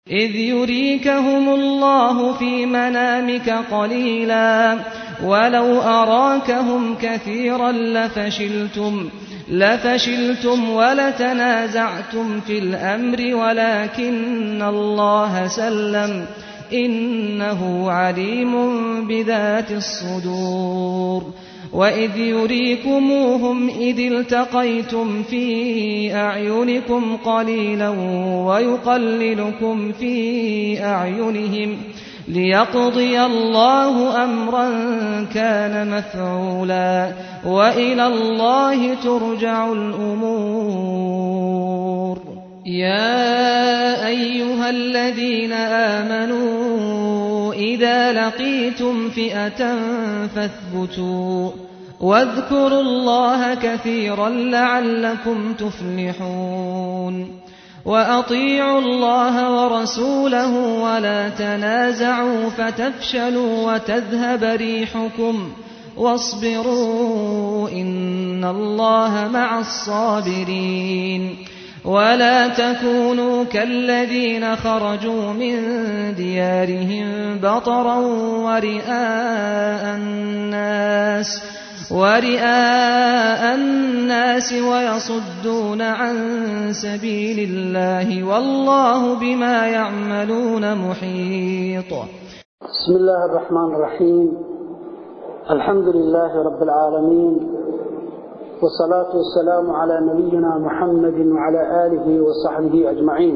إذ يريكهم الله في منامك قليلا ولو أراكهم كثيرا لفشلتم ولتنازعتم في الأمر ولكن الله سلم إنه عليم بذات الصدور وإذ يريكموهم إذ التقيتم في أعينكم قليلا ويقللكم في أعينهم ليقضي الله أمرا كان مفعولا وإلى الله ترجع الأمور يا أيها الذين آمنوا إذا لقيتم فئة فاثبتوا واذكروا الله كثيرا لعلكم تفلحون وأطيعوا الله ورسوله ولا تنازعوا فتفشلوا وتذهب ريحكم واصبروا إن الله مع الصابرين ولا تكونوا كالذين خرجوا من ديارهم بطرا ورئاء الناس ويصدون عن سبيل الله والله بما يعملون محيط. بسم الله الرحمن الرحيم. الحمد لله رب العالمين والصلاة والسلام على نبينا محمد وعلى آله وصحبه أجمعين.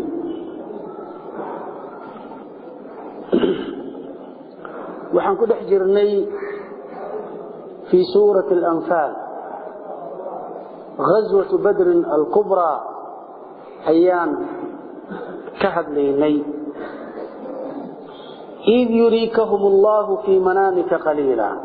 وحن كده حجرني في سورة الأنفال غزوة بدر الكبرى أيام كهد ليني إذ يريكهم الله في منامك قليلا.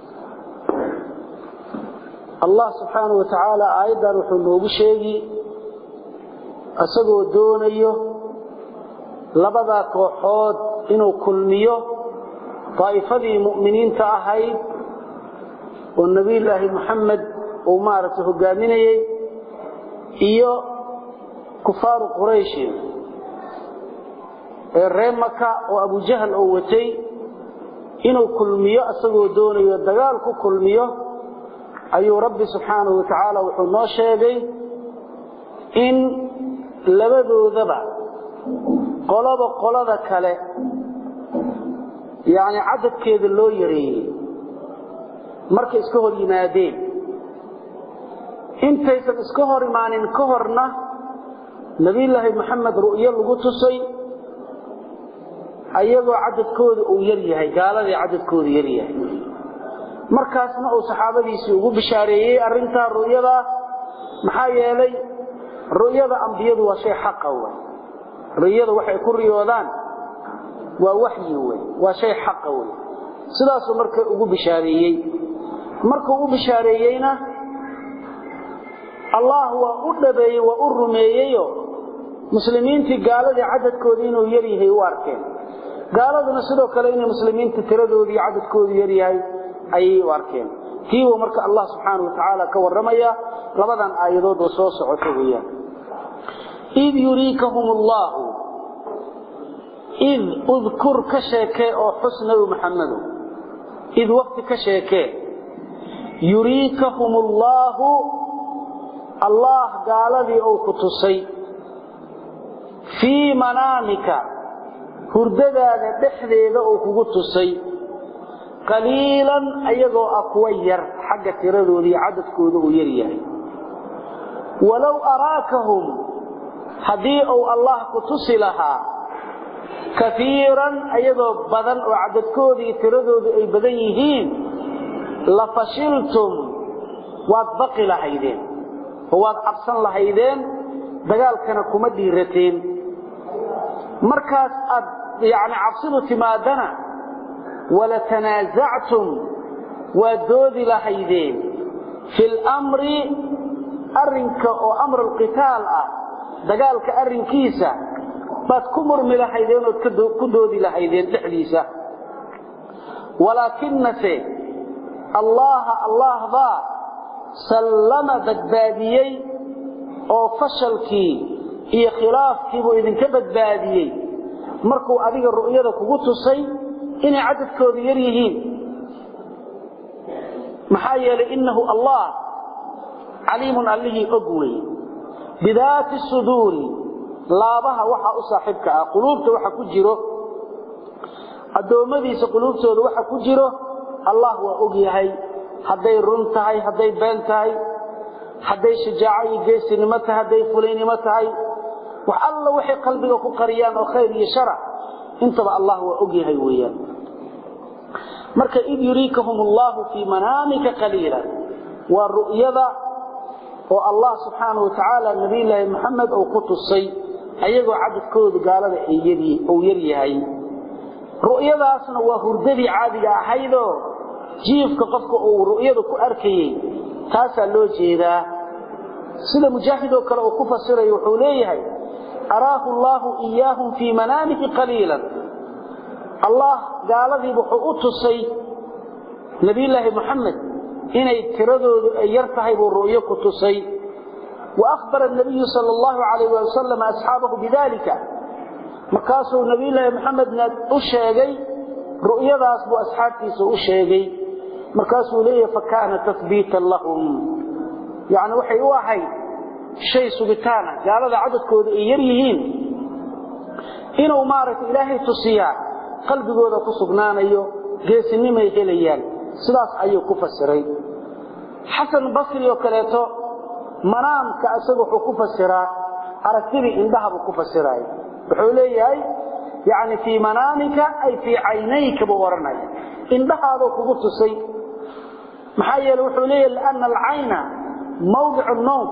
الله سبحانه وتعالى أيضا وحنه بشيء أسقوا دونيه لبدا كوحود إنه كلميه طائفة مؤمنين تأهيد والنبي الله محمد ومارته قامنيه إيو كفار قريش الرمكة وأبو جهل أوتي إنه كلميه أسقوا دونيه الدقال كلميه ayuu rabbi subxaanahu wa ta'ala wuxuu noo sheegay in labadoodaba qolada kale yaani cadadkeeda loo yareeyay markay iska hor yimaadeen intaysan iska hor imaanin ka horna nabi ilaahi maxamed ru'yo lagu tusay ayagoo cadadkooda uu yar yahay gaaladii cadadkooda yar yahay markaasna uu saxaabadiisii ugu bishaareeyay arinta ru'yada maxaa yeelay ru'yada ambiyadu waa shay xaq ah ru'yada waxay ku riyoodaan waa waxyi waa shay xaq ah sidaas markay ugu bishaareeyay markuu u bishaareeyayna Allah waa u dhabeeyay waa u rumeeyay muslimiintii gaaladii cadadkooda inuu yar yahay u arkeen gaaladuna sidoo kale inay muslimiinta tiradoodii cadadkooda yar yahay ay warkeen kiiba marka Allah subhanahu wa ta'ala ka waramaya labadan aayadood oo soo socota weeyaan id yurikahumullah id udhkur ka sheekay oo xusna Muhammad id waqti ka sheekay yurikahumullah Allah gaaladii oo ku tusay fi manamika hurdadaada dhexdeeda oo kugu tusay قليلا ايغو اكوير حق تيرادودي عددكوده او يريحي ولو اراكهم حدي او الله كتسي لها كثيرا ايغو بدن او عددكودي تيرادودي اي بدن يهين لفشلتم وبقي لهيدين هو ابسن لهيدين دغالكنا كما ديرتين markaas ad yaani cabsidu timaadana ولا تنازعتم ودود لهيدين في الأمر أرنك أو أمر القتال دقالك أرنكيسة فاتكمر ملهيدين وكدود لهيدين تحديثة ولكن الله ذا سلم بدباديي أو فشلكي إيه خلافكي وإذن كبدباديي markuu adiga ru'yada kugu tusay inay cadadkoodu yar yihiin maxaa yeelay innahu allah caliimun allihii og weeye bidaati suduuri laabaha waxa u saaxiibka ah quluubta waxa ku jiro adoomadiisa quluubtooda waxa ku jiro allah waa og yahay haday run tahay haday been tahay haday shajaaco iyo geesinimo tahay haday fulinimo tahay wax alla wixii qalbiga ku qariyaan oo khayr iyo shar intaba allah waa og yahay weeyaan marka id yurikahumullahu fi manamika qalilan wa ru'yada oo allah subhanahu wa ta'ala nabiyyi muhammad oo ku tusay ayagoo cadadkoodu gaalada ay yar yahay ru'yadaasna waa hurdadii caadiga ahaydo jiifka qofka uu ru'yada ku arkayay taasa loo jeedaa sida mujaahid oo kale oo ku fasiray wuxuu leeyahay araahu allah iyaahum fi manamika qalilan allah gaaladii wuxuu u tusay nabiyyi muhammad inay tiradoodu ay yar tahay buu ru'yo ku tusay wa akhbara an-nabiy sallallahu alayhi wa sallam ashabahu bidalika markaasuu nabiyyi muhammad u sheegay ru'yadaas buu asxaabtiisa u sheegay markaasuu leeyahay fakaana tathbitan lahum yaani waxay u ahay shay sugitaan gaalada cadadkooda ay yar yihiin inuu maaragtay ilaahay tusiya qalbigooda ku sugnaanayo geesinimo ay helayaan sidaas ayuu ku fasiray xasan basri oo kaleeto manaamka asagu wuxuu ku fasiraa aragtidii indhaha buu ku fasiray wuxuu leeyahay yaani fi manamika ay fi aynayka buu waranay indhahaadu kugu tusay maxaa yeelay wuxuu leeyahay laana al-ayna mawdi'u an-nawm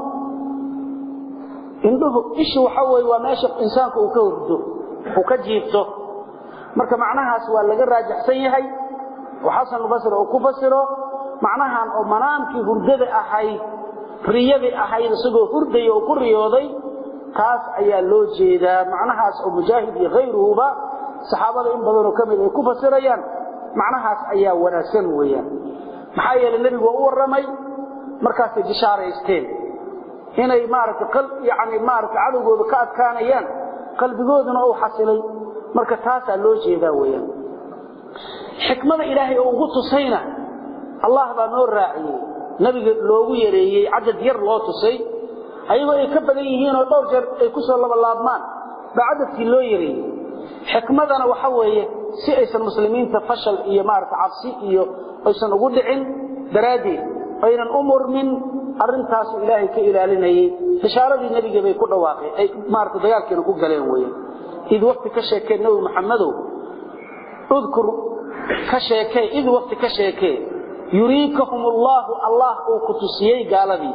indhuhu ishu waxa way waa meesha insaanku uu ka hurdo uu ka jiifto marka macnahaas waa laga raajixsan yahay وحسن البصري oo ku fasiro macnahan oo manaamkii hurdada ahay riyadii ahay isagoo hurday oo ku riyooday taas ayaa loo jeedaa macnahaas oo mujaahid iyo غيرهuba saxaabada in badan oo kamid ay ku fasirayaan macnahaas ayaa wanaagsan weeyaan maxaa yeelay nabigu uu waramay markaas ay bishaaraysteen inay maaragtay qalb yaani maaragtay cadowgooda ka adkaanayaan qalbigooduna uu xasilay marka taas ayaa loo jeedaa weeyaan xikmada ilaahay oo ugu tusayna allah baa noo raaciyay nabiga loogu yareeyay cadad yar loo tusay ayagoo ay ka badan yihiin oo dhowr jeer ay ku soo laabmaan bacadadkii loo yareeyay xikmadana waxa weeye si aysan muslimiinta fashal iyo maarta cabsi iyo aysan ugu dhicin daraadii aynan umurmin arintaas ilaahay ka ilaalinayay bishaaradii nabiga bay ku dhawaaqay ay maarta dagaalkeena ku galeen weeyaan id waqti ka sheekay nabi maxamedo udkur كشيكي إذ وقت كشيكي يريكهم الله كتسيي قالذي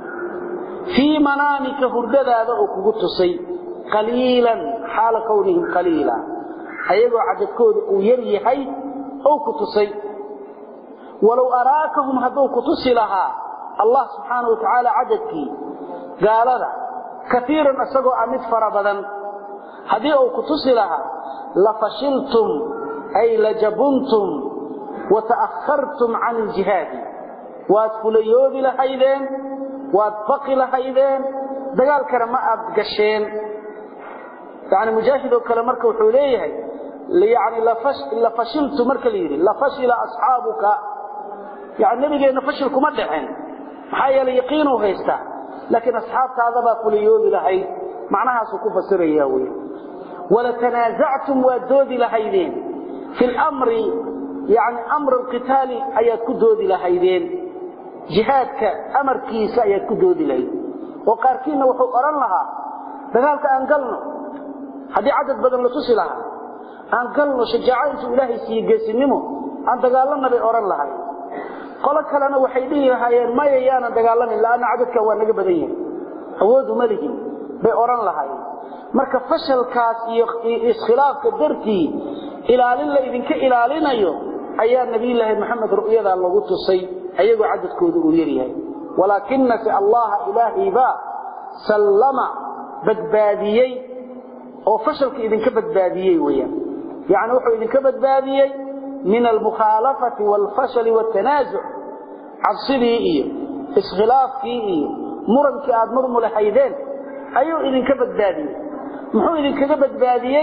في منامك هردد هذا كتسي قليلا حال كونهم قليلا أيضا عدد كود ويري حي أو كتسي ولو أراكهم هدو كتسي لها الله سبحانه وتعالى عددك قال ذا كثيرا أسقوا أمد فربدا هذه أو كتسي لها لفشلتم أي لجبنتم وتأخرتم عن الجهاد واتفليود لحيدين واتفقي لحيدين دقال كرماء بقشين يعني مجاهد وكلامك وحوليه يعني لفشلت مركليري لفشل أصحابك يعني نبي أن فشلكم أدعين حيا ليقينوا هيستا لكن أصحاب هذا فليود لحيد معناها سكوف السرياوي ولتنازعتم وادود لحيدين في الأمر يعني أمر القتال أيات كدود لهيدين جهادك أمر كيسا أيات كدود لهيدين وقاركين وحو أران لها فذلك أنقلنا هذه عدد بدل لتصي لها أنقلنا شجاعين إلهي سيقاسنمو أن تقالنا بأران لها قالك لنا وحيدين هايين ما ييانا تقالنا إلا أن عددك وأنك بدين أود ملكي بأران لها marka fashalkaas iyo iskhilaafka dartii ilaalin la idinka ilaalinayo ayaa nabiyilaahi maxamed ru'yada lagu tusay ayagoo cadadkoodu uu yaryahay walaakinna allah ilaahi ba sallama badbaadiyay oo fashalka idinka badbaadiyay weeyaan yaani wuxuu idinka badbaadiyay min al-mukhalafati wal-fashal wat-tanazu' cabsidii iyo iskhilaafkii iyo murankii aad murmulahaydeen ayuu idinka badbaadiyay muxuu idinkaga badbaadiyay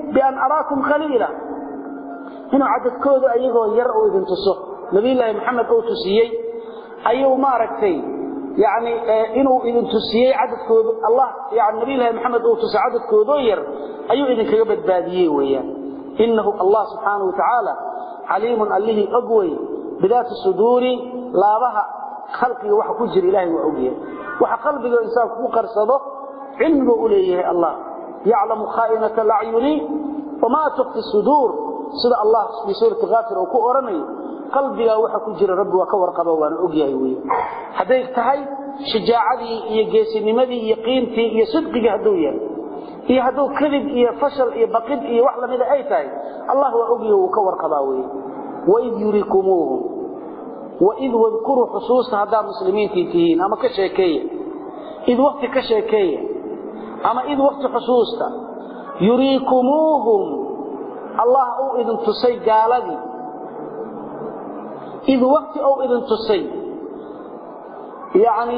بأن أراكم خليلا إنه عدد كودو أيهو يرأوا إذن تصف نبي الله محمد أو تسيي أيهو ما ركتي يعني إنه إذن تسيي عدد كودو الله يعني نبي الله محمد أو تسي عدد كودو أيهو إذن كيبت باديه وياه إنه الله سبحانه وتعالى عليم أليه أقوي بذات الصدور لا بها خلقه وحا كجر إلهي وأوليه وحا قلبه الإنسان كقرصده علمه إليه الله يعلم خائنة الأعين وما تخفي الصدور سيدة الله في سورة غافر وكؤرني قلبه وحا كجر رب وكور قبوان أوليه ويه هذا يفتحي شجاعتي يقيسي نمدي يقينتي يصدقك هدوية iyo haduu kadib iyo fashal iyo baqid iyo wax lamida ay tahay Allah waa ogiyo uu ka warqabaawi wa id yurikumuhu wa id wadhkuru husuusta hada muslimiinti tihiin ama ka sheekeeye id waqti ka sheekeeye ama id waqti husuusta yurikumuhum Allah uu idin tusay gaaladii id waqti uu idin tusay yani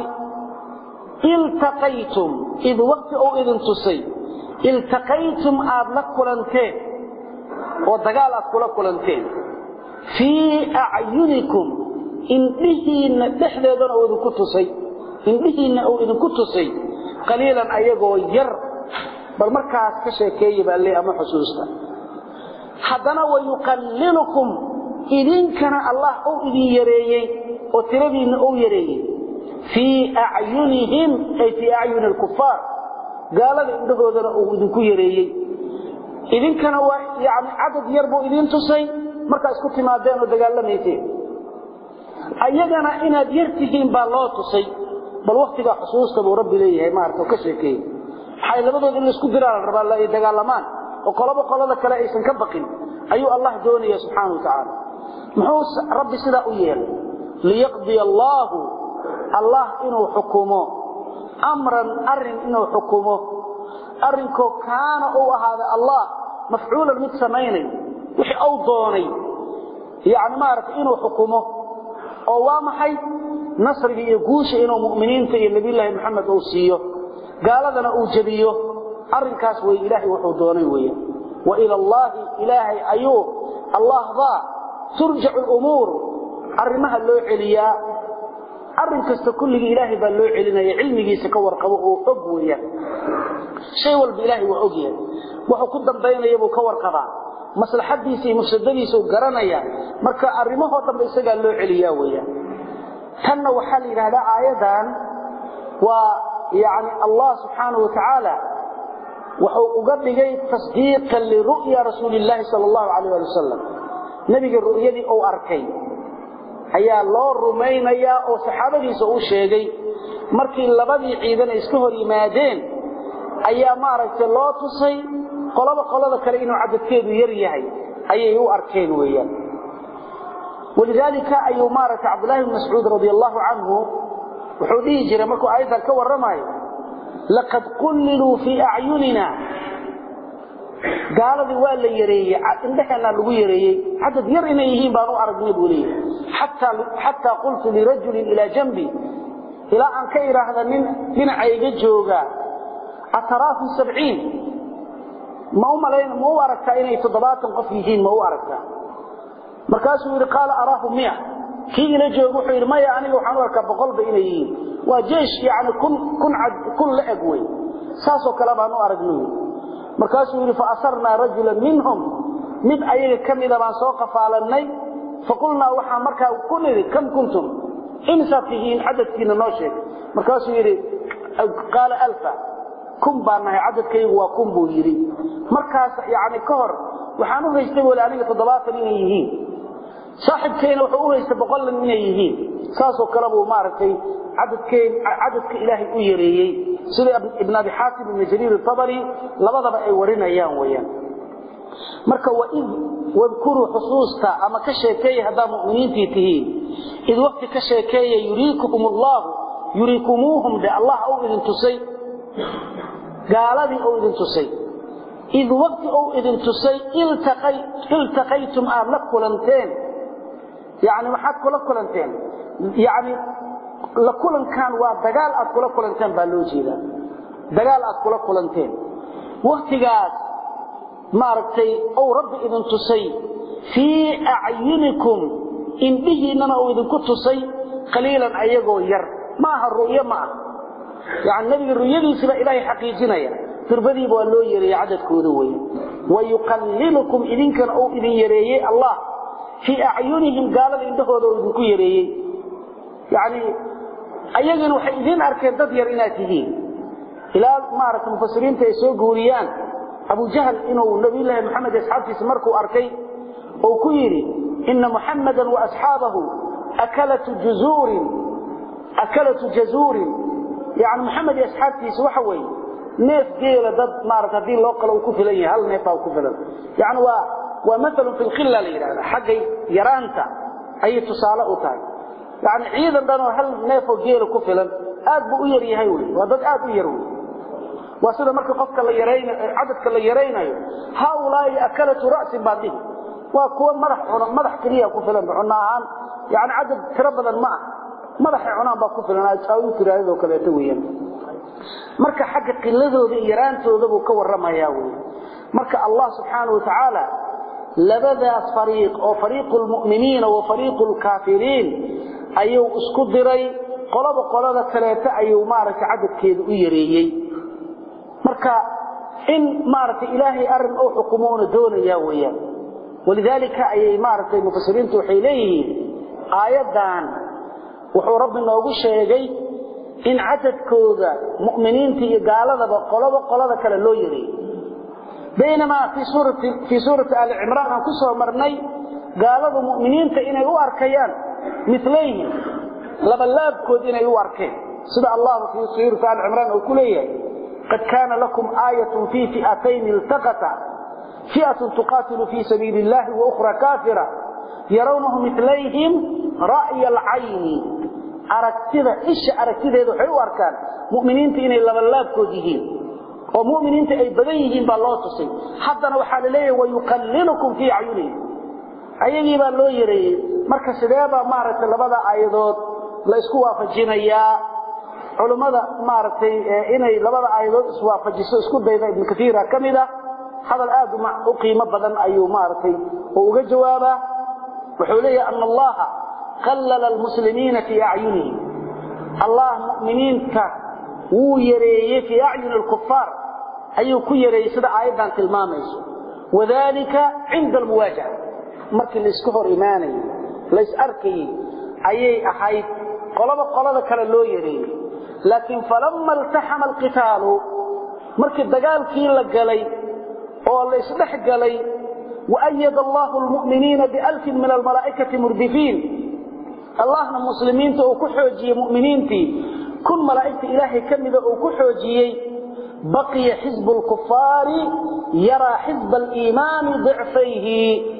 iltaqaytum id waqti uu idin tusay التقيتم آد لكلنتين ودقال أكل كلنتين في أعينكم إن بهن دحليدون أو إذن كتسي إن بهن أو إذن كتسي قليلا أيقوا ير بل مركز كشيكي بألي أما حسوسنا حدنا ويقللكم إذن كان الله أو إذن يريي وتربين أو يريي في أعينهم أي في أعين الكفار قال indhahoodana uu idinku yareeyay idinkana waa yaani cadad yar buu idin tusay marka isku timaadeen oo dagaalameeyay ayagana inaad yartihiin baa loo tusay bal waqtiga xusuusta buu rabbi leeyahay ma arko ka sheekay waxay labadood in isku diraan rabaa la dagaalamaan oo qolada kale aysan ka baqin ayuu Allah doonaya subhanahu wa ta'ala muxuu rabbi sida u yeelay liyaqdi Allah inuu xukumo أمرا أرن إنه حكمه أرنكو كان أو هذا الله مفعولا متسميني وحي أو ضوني يعني ما عرف إنه حكمه أو وامحي نصر يقوش إنه مؤمنين في النبي الله محمد أوسيه قال لنا أوجبيه أرنكاس وإلهي وحضوني ويه وإلى الله إلهي أيوه الله ذا ترجع الأمور أرمها اللوع عليا أرن كست كل إلهي باللوع علينا علمه سكور قبوه أبويا شيء والبإلهي وأبويا وحكودا بين يبو كور قبا مثل حديثي مفسدنيس وقرانيا مركا أرمه وطن بيساق اللوع عليا ويا كان وحالي هذا آيادان ويعني الله سبحانه وتعالى وقد لغاية تصديقا لرؤيا رسول الله صلى الله عليه وسلم نبي الرؤيا دي أو أركين ayaa loo rumeynaya oo saxaabadiisa uu sheegay markii labadii ciidan iska hor yimaadeen ayaa maaragtay loo tusay qolada kale inuu cadadkeedu yar yahay ayay u arkeen weeyaan walidalika ayu maaragtay Abdullah ibn Mas'ud radiyallahu anhu wuxuu dhigi jiray markuu aydan ka warramay laqad qullu fi a'yunina قالوا ولا يريي عندنا لو يريي عدد ير inay yihiin baan u aragnay buulay hatta qultu li rajul ila jambi ila an ka iraahda min ayga jooga ataraafu 70 ma umaleyn ma u aragta inay 70 qof yihiin ma u aragta markaasuu yiri qaal araahu 100 kii ila joogo wuxuu yiri maya aniga waxaan u arkaa 100 ba inay yihiin waa jeesh yaani kun la egway saaso kala baan u aragnay markaasuu yiri fa asarna rajulan minhum mid ayaga kamida baan soo qafaalanay faqulna waxa markaa ku niri kam kuntum insa fihiin adadkiina noo sheeg markaasuu yiri qaal alfa kum baanahay adadkaygu waa kum buu yiri markaas yaani ka hor waxaan u haystay walaaliga 70 inay yihiin saaxibkeena wuxuu u haystay 100 inay yihiin saasoo kala buu maartay adadka ilaahay u yareeyay sida ibn abi hatim ibn jarir al-tabari labadaba ay warinayaan weeyaan marka wadkuru husuusta ama ka sheekay hada mu'miniintii tihiin id waqti ka sheekay yuriikumullah yuriikumuhum bi Allah oo idin tusay gaaladii oo idin tusay id waqti oo idin tusay iltaqaytum aalakulanteen يعني ما حد كل كلنتين يعني لكل كان ودغال أد كل كلنتين بالوجيدا دغال أد كل كلنتين وقتigaas maartay oo rabbi idin tusay fi a'yunikum in bihinana oo idin ku tusay qaliilan ayagoo yar ma aha ru'ya ma يعني nabiga ru'yadiisa ilaahay xaqiijinaya turbadii baa loo yeeray cadadkooda way ويقللكم idinkan oo idin yareeyay Allah fi a'yunihim qaalada indhahooda idin ku yareeyay يعني ayagana waxay idin arkeen dad yar inaad tihiin ilaa maarka mufassiriinta ay soo guuriyaan Abu Jahl inuu Nabi Allah Muhammad asxaabtiisa markuu arkay oo ku yiri inna Muhammadan wa ashabahu akalatu jazurin يعني محمد asxaabtiisa waxa way neef geela dad maarka hadii loo qalo ku filan yahay hal neef oo ku filan يعني waa مثلا في الخلة ليرahda xaqay yaraanta ay tusaale u tahay يعني ciidan dhan hal neef oo geela ku filan aad buu u yar yahay waa dad aad u yar waa sida marka qofka la yareynayo cadadka la yareynayo haulay akalatu ra's baadi waa kuwa madax kaliya ku filan cunaan يعني cadad tiro badan ma madaxa cunaan ba ku filan ay tiraado kale weeyaan marka xagga qiladooda yaraantooda buu ka waramayaa marka Allah subhanahu wa ta'ala labadaas fariiq oo fariiqul mu'miniina wa fariiqul kaafiriin ayuu isku diray qolada kaleeta ayuu maarka cadadkeedu u yareeyay marka in maarka ilaahay arin oo xukumoona doonaya weeyaan walidalika ayay maarka mufassiriintu waxay leeyihiin aayadan wuxuu rabbi noogu sheegay in cadadkooda mu'miniinta iyo gaaladaba qolada kale loo yareeyay بينما في سورة آل عمران aan ku soo marnay gaalada mu'miniinta inay u arkayaan midlayhi labalaabkood inay u arkeen sida Allah fi suurة آل عمران uu ku leeyahay قد كان لكم آية في فئتين التقتا فئة تقاتل في سبيل الله وأخرى كافرة يرونهم مثليهم رأي العين aragtida aragtideedu waxay u arkaan mu'miniinta inay labalaabkood yihiin oo mu'miniinta ay badan yihiin baa loo tusay haddana waxa la leeyahay way yuqallilukum fi ayuni ayagii baa loo yareeyay marka sideeba maaragtay labada aayadood la isku waafajinayaa culimada maaragtay inay labada aayadood isku waafajiso isku dayda ibn Kathir kamida hadal aad u qiimo badan ayuu maaragtay oo uga jawaaba wuxuu leeyahay an Allah qallala almuslimiina fi a'yunihim Allah mu'miniinta wuu yareeyay fi a'yun al-kuffar ayuu ku yareeyay sida aayadan tilmaamayso wadaalika 'inda al-muwajaha markii la isku hor iimaanay la is arkay ayay ahayd qolada kale loo yareeyay laakiin falamma iltahama al-qital markii dagaalkii la galay oo la isdhex galay wa ayyada Allahu al-mu'minina bi-alf min al-malaa'ikati murdifin Allahna muslimiinta oo ku xoojiyay mu'miniintii kun malaa'ikta ilaahay kamida oo ku xoojiyay baqiya hizbul kuffari yara hizbal iimaan dhifayhi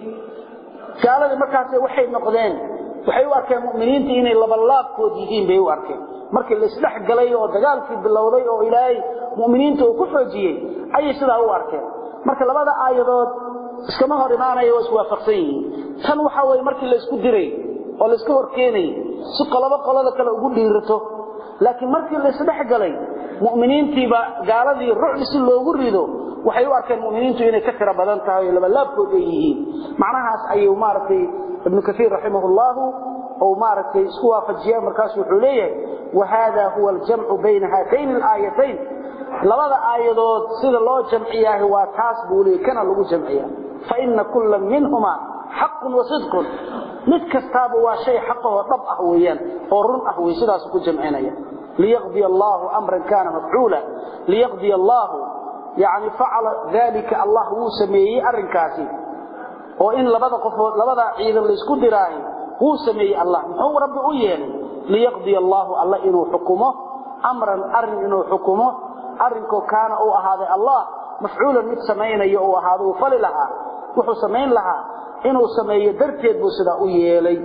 kaalada markaas waxay noqdeen waxay u arkeen mu'miniinta inay labalaabkood yihiin bay u arkeen markii la isdhex galay oo dagaalkii bilowday oo ilaahay mu'miniinta oo ku xoojiyay ayay sidaa u arkeen marka labada aayadood iskama hor imaanayo oo iswaafaqsan yihiin tan waxa way markii la isku diray oo la iska hor keenay si qolada kale ugu dhiirato laakiin markii la isdhex galay mu'miniintii ba gaaladii ruuxsi loogu rido waxay u arkeen mu'miniintu inay ka tira badan tahay laba laabkood ay yihiin macnahaas ayuu maartay ibn Kathir rahimahullah oo maartay isku waafajiya markaas wuxuu leeyahay wa hada huwa al-jam'u bayna hatayn al-ayatayn labada aayadood sida loo jamciyaa waa taas buulay kana lagu jamciyaa fa inna kullam minhuma haqqun wa sidqun mid kastaaba waa shay xaqo dhab ah weeyaan oo run ah way sidaas ku jamcinaya liyaqdi Allah amran kana maf'ula liyaqdi Allah يعني فعل ذلك الله وسميه arrinkaasi oo in labada qofood labada ciidan la isku diray uu sameeyay Allah oo rabbi u yeelay liyaqdi Allah alla inuu xukumo amran arrin inuu xukumo arrinko kaana oo ahaaday Allah mafcuulan mid sameeynayo oo ahaado fali laha wuxuu sameyn laha inuu sameeyo darteed buu sida u yeelay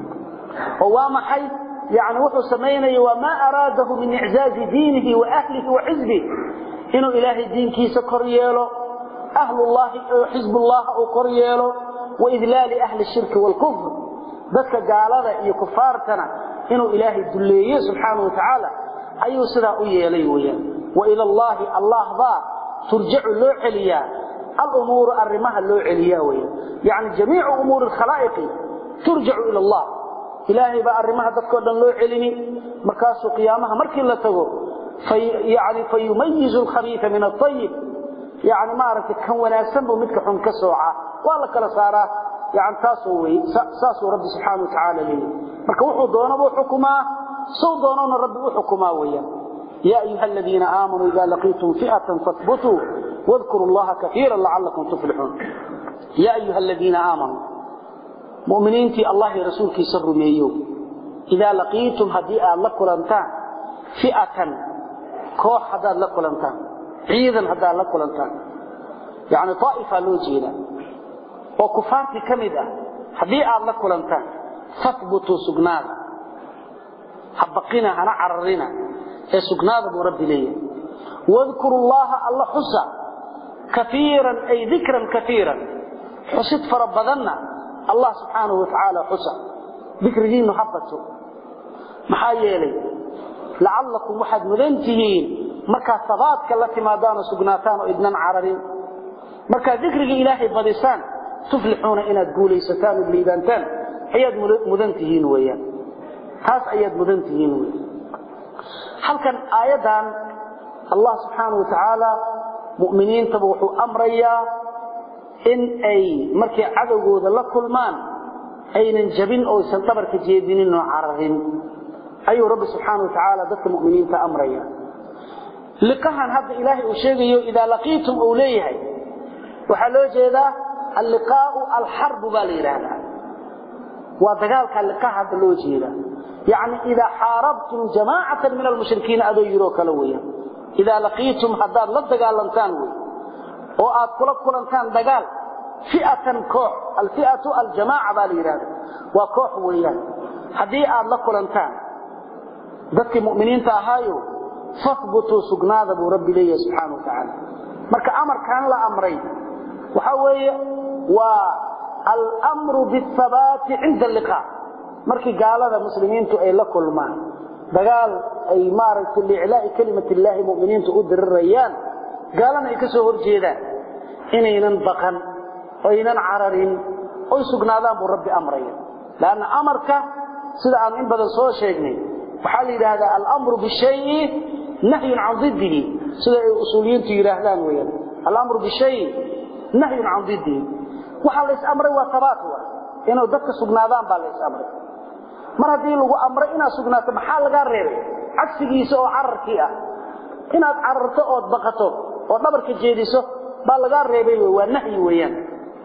oo waa maxay يعني wuxuu sameeynayo waa ma araadahu min i'zaz diinihi wa ahlihi wa hizbihi inuu ilaahay diinkiisa kor yeelo ahlullahi hizbullah oo kor yeelo wa idlaali ahli shirki wal kufr dadka gaalada iyo kufaartana inuu ilaahay duleeyo subhanahu wa ta'ala ayuu sida u yeelay weeyaan wa ila allah allah ba turji'u loo celiya الأمور أرمها اللو علياوية يعني جميع أمور الخلائق ترجع إلى الله إلهي بقى أرمها تذكر اللو عليني مركاسو قيامها مركي لتغو يعني فيميز الخبيث من الطيب يعني ما عرفت كان وناسن ومدك حن كسوعة والله كلا سارة يعني ساسو رب سبحانه وتعالى لي marka wuxuu doonaba xukuma soo doonana rabbi uu xukuma weeyaan ya ayuha alladina aamanu idha laqitum fi'atan fathbutu wadhkuru allaha katiran la'allakum tuflihun ya ayuha alladina aamanu mu'miniinti allahi rasuulkiisa rumeeyo idha laqitum hadi'a la kulantaan fi'atan koox hada la kulantaan ciidan hada la kulantaan yani ta'ifa loo jeeda oo kufaarti kamida hadii aad la kulantaan fathbutu sugnaada habqina ana arrina ee sugnaada buu rabbi leeyahay wadhkuru allaha alla husa kathiran ay dhikran kathiran husid farabadanna allah subhanahu wa ta'ala husa dhikrigiinu habbato maxaa yeelay la'allakum waxad mudantihiin marka sabaadka la timaadaan sugnaataan oo idnan ararin marka dhikriga ilaahay badisaan تفلحون إن تقوليستان وبليبانتان أياد مدنتهين ويان هاس أياد مدنتهين ويان هل كان آيادان الله سبحانه وتعالى مؤمنين تبوحوا أمريا إن أي مركي عدو ذا لكل مان أي ننجبين أو سنتبر كجيدين وعرهن أي رب سبحانه وتعالى ذات المؤمنين تأمريا لقهن هذا إلهي وشيغيو إذا لقيتم أوليه وحلو جيدا اللقاء الحرب بالإرادة ودقالك اللقاء هذا لو جيدا يعني إذا حاربتم جماعة من المشركين أدو يروك لويا إذا لقيتم هذا لدقال لنتانوي وآد كل لنتان دقال فئة كوح الفئة الجماعة بالإرادة وكوح ويا هذه آد لكل لنتان ذاتك مؤمنين تأهايو فاثبتوا سقناد أبو ربي لي سبحانه وتعالى مرك أمر كان لا أمرين وحوي والأمر بالثبات عند اللقاء مركي قال هذا مسلمين تؤي لكل ما دقال أي مارس لإعلاء كلمة الله مؤمنين تؤدر الريان قال أنا إكسوه الجيدان إنينا بقا وإننا عررين ويسقنا ذا برب أمرين لأن أمرك سيدا أن إنبدا صوى شيئني وحالي هذا الأمر بالشيء نهي عن ضده سيدا أصوليين تيراهدان ويان الأمر بالشيء نهي عن ضده وحال ليس أمره وثباته إنه دك سقنادان بال ليس أمره مرة دي لغو أمره إنا سقنات محال لغا ريري عكسي يسو عرركي إنا عررته أو دبقته أو دبرك جيديسو بال لغا ريبي ونهي ويان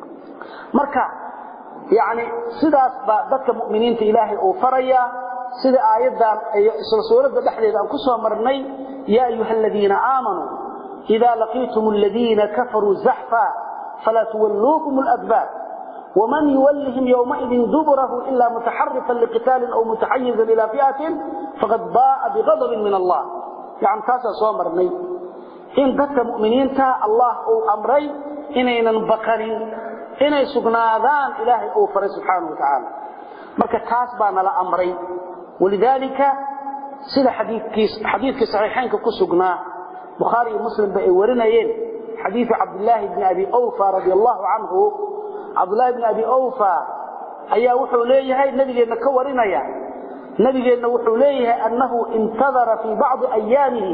مركا يعني سيداس دك مؤمنين إلهي أو فريا سيدا آيادان سورة دحديد أن كسوها مرني يا أيها الذين آمنوا إذا لقيتم الذين كفروا زحفا فلا تولوكم الأدبار ومن يولهم يومئذ دبره إلا متحرفا لقتال أو متحيزا إلى فئة فقد باء بغضب من الله يعني تاسا صومرني إن ذات مؤمنين تا الله أو أمري إنين بقرين إنين سقناذان إلهي أوفر سبحانه وتعالى مركا تاسبان على أمري ولذلك سيلا حديث صحيحين كسقنا بخاري ومسلم بأورنين حديث عبد الله بن أبي أوفى رضي الله عنه عبد الله بن أبي أوفى أي وحو ليه النبي نكورنا يعني النبي وحو ليه أنه انتظر في بعض أيامه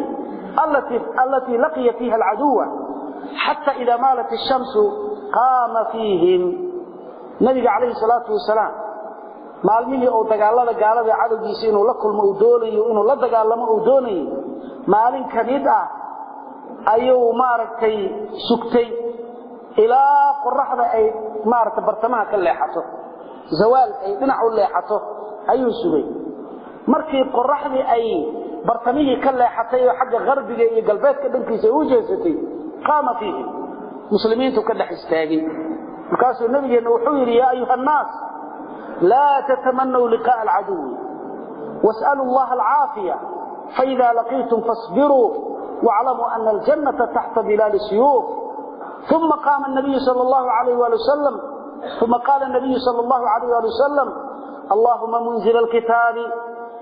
التي لقي فيها العدو حتى إذا مالت الشمس قام فيهم النبي عليه الصلاة والسلام maalmihii oo dagaalada gaalada cadowgiisa inuu la kulmo oo doonayo inuu la dagaalamo oo doonayo maalin kamid ah ayuu maaragtay sugtay ilaa qorraxda ay maaragtay bartamaha ka leexato zawaal ay dhinac u leexato ayuu sugay markii qorraxdii ay bartamihii ka leexatay oo xagga qarbiga iyo galbeedka dhankiisa u jeesatay qaama fiihi muslimiintu ka dhex istaagay markaasuu nabigeena wuxuu yiri yaa ayuha الناس لا تتمنوا لقاء العدو واسألوا الله العافية فإذا لقيتم فاصبروا واعلموا أن الجنة تحت ظلال السيوف ثم قام النبي صلى الله عليه وآله وسلم ثم قال النبي صلى الله عليه وآله وسلم اللهم منزل الكتاب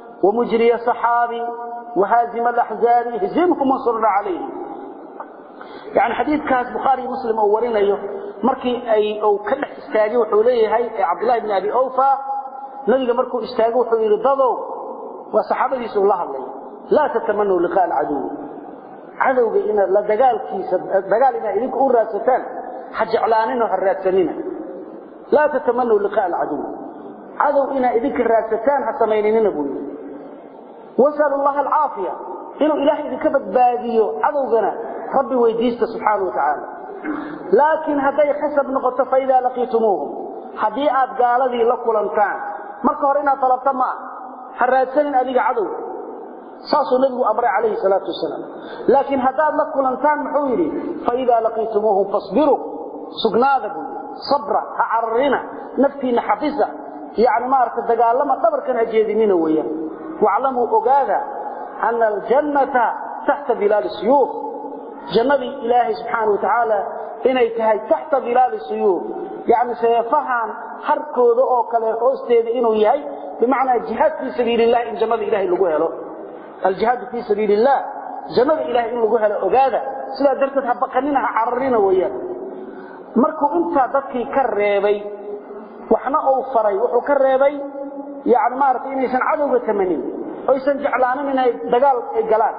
ومجري السحاب وهازم الأحزاب اهزمهم وانصرنا عليهم يعني حديث كاس بخاري مسلم أو ورينيه مركي أي أو كله استاجي وحوليه هاي عبد الله بن أبي أوفى نلقى مركو استاجي وحوليه ضضوا وصحابة يسأل الله عليه لا تتمنوا لقاء العدو عدو بإنا لا دجال كيس دجال إنا إليك أوراتان حج إعلاننا وحراتنا لا تتمنوا لقاء العدو عدو إنا إليك الراتان حسميننا نبوي وسأل الله العافية إنه إلهي إذا كبت باقيه عدو جنا ربي ويديست سبحانه وتعالى لكن هذا يحسب نقطة فإذا لقيتموهم حديئات قال ذي لكل أمكان مركورنا طلبت معه حراتين أليق عدو صاصوا نبي أمر عليه الصلاة والسلام لكن هذا لكل أمكان محويري فإذا لقيتموهم فاصبروا سقناذبوا صبرا هعرنا نفتي نحفزة يعني ما أردت الدقال لما قبر كان هجيدين وياه واعلموا أقاذا أن الجنة تحت ظلال السيوف جنة إلهي سبحانه وتعالى إنه يتهي تحت ظلال السيوف يعني سيفهم حركه ذو كالحوستيد إنه يهي بمعنى الجهاد في سبيل الله إن جنة إلهي لقوها له الجهاد في سبيل الله جنة إلهي إن لقوها له أقاذا سلا درتها بقنينها عررين وياه مركو انت ضدكي كالريبي وحنا أوفري وحو كالريبي يعني ما أردت إنه يسان عدو بثمانين أو يسان جعلانين إنه دقال القلال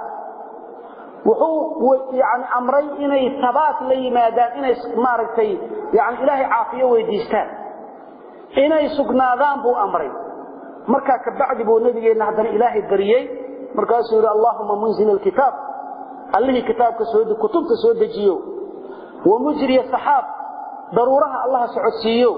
وحو يعني أمري إنه ثبات لي مادان إنه ما أردت يعني إلهي عافية ويديستان إنه يسقناذان بو أمري مركا كبعد بو نبي إنه هذا إلهي الدريي مركا سورة اللهم منزل الكتاب اللي كتاب كسود كتب كسود جيو ومجري السحاب ضرورها الله سعودسيو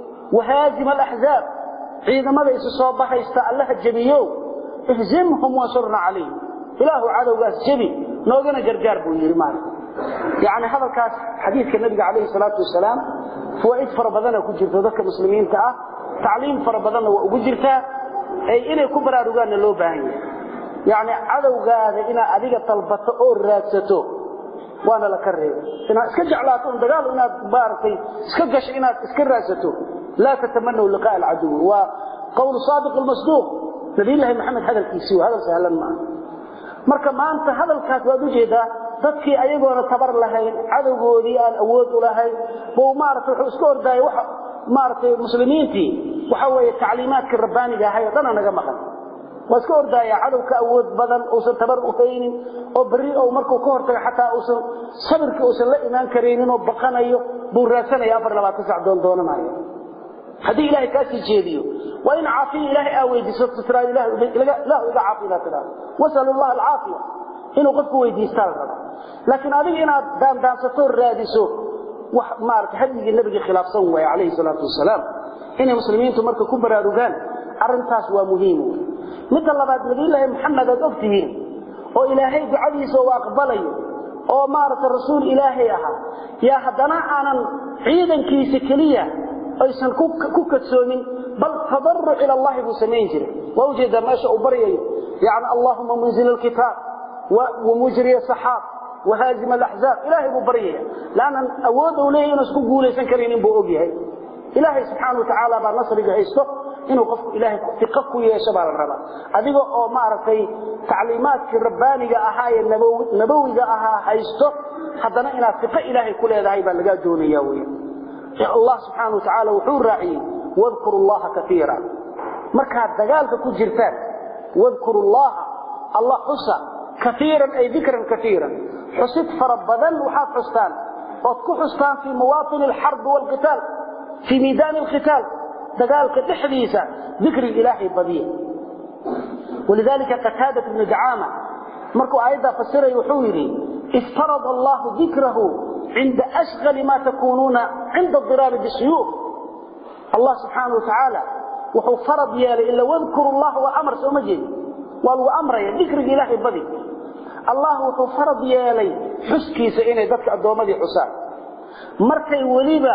وهازم الأحزاب عندما ليس صوبها يستألها الجميع اهزمهم وانصرنا عليهم إله عدو قاس جميع نوغنا جرجار بوير مالك يعني هذا الكاس حديث النبي عليه الصلاة والسلام فوائد فربضنا كجرت ذكر المسلمين تعليم فربضنا وكجرتها أي إنه كبرى رجال اللو باهي يعني عدو قاس إنا أديك طلبته أو راتته وانا لكرهه إنا اسكجع لاتهم دقالوا إنا بارتي اسكجش إنا اسكراسته لا تتمنوا لقاء العدو وقول صادق المصدوق نبي الله محمد هذا الكيسي وهذا سهلا معه marka maanta hadalkaas waad u jeedaa dadkii ayagoona tabar lahayn cadawgoodii aan awood u lahayn boo maartay wuxuu isku ordaay waxa maartay muslimiintii waxa weeye tacliimaadka rabbaaniga ahay dana naga maqan waa isku ordaay cadawka awood badan oo san tabar u haynin oo bari oo markuu ka hortaga xataa oo san sabirka oo san la iimaan kareenin oo baqanayo buu raasanaya 24 saac doonaayo hadii ilaahay ka sii jeediyo وإن عافي إلهي أويدي سترى إله إذا عافينا ترى وسأل الله العافية إنه قد كويدي استغرب لكن هذه إنا دام ستور رادسو ومارك هذه النبي خلاف صوّي عليه الصلاة والسلام إن المسلمين تمرك كبرى رجال أرنتاس ومهيم مثل الله بعد نبي الله محمد أفتهين وإلهي بعديس وأقبلي ومارك الرسول إلهي يا هدنا أنا عيدا كيسكلية أيسن كوكتسومين بل تضرع إلى الله بسمينجر ووجد ما شاء بريه يعني اللهم منزل الكتاب ومجري السحاب وهازم الأحزاب إلهي ببريه لأن أوده ليه نسكو قولي سنكرين بأوجيه إلهي سبحانه وتعالى بنصر جهيسته إنه قفك إلهي في قفك يا شباب الربا أديقوا أو معرفي تعليمات الربانية أهاي النبوية أها هيسته حتى إنا ثقة إلهي كل هذا عيبا لقى جوني يا الله سبحانه وتعالى وحور راعي واذكر الله كثيرا مركا دغالك كجيرتان واذكر الله حسا كثيرا أي ذكرا كثيرا حسيت فربضا وحاد حستان وتكو حستان في مواطن الحرب والقتال في ميدان القتال دغالك تحديثا ذكر الإلهي بديع ولذلك قتادة بن دعامة مركو أيضا فسر يحويري افترض الله ذكره عند أشغل ما تكونون عند الضراب بالسيوف الله سبحانه وتعالى وهو فرض يالي إلا واذكر الله وأمر سومجين والو أمر ذكر إلهي بدي الله وهو فرض يالي حسكي سئيني ذاتك الدوامدي حسان مركي وليبا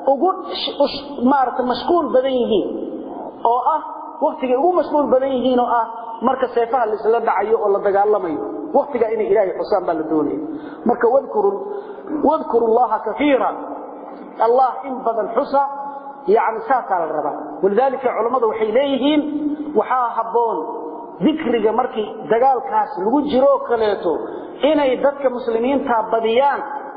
مارت مشكول بدينهين أو وقتك يقول مشكول بدينهين أو مركا سيفها اللي سلد عيو الله دقالمي وقتك إني إلهي حسان بالدوني مركا واذكروا الله كثيرا الله إن بدل حسا يعني ساكا الربا ولذلك علماء وحيليهين وحاهبون ذكرك مركي دقال كاس لغو جيرو كليتو إني ددك مسلمين تابديان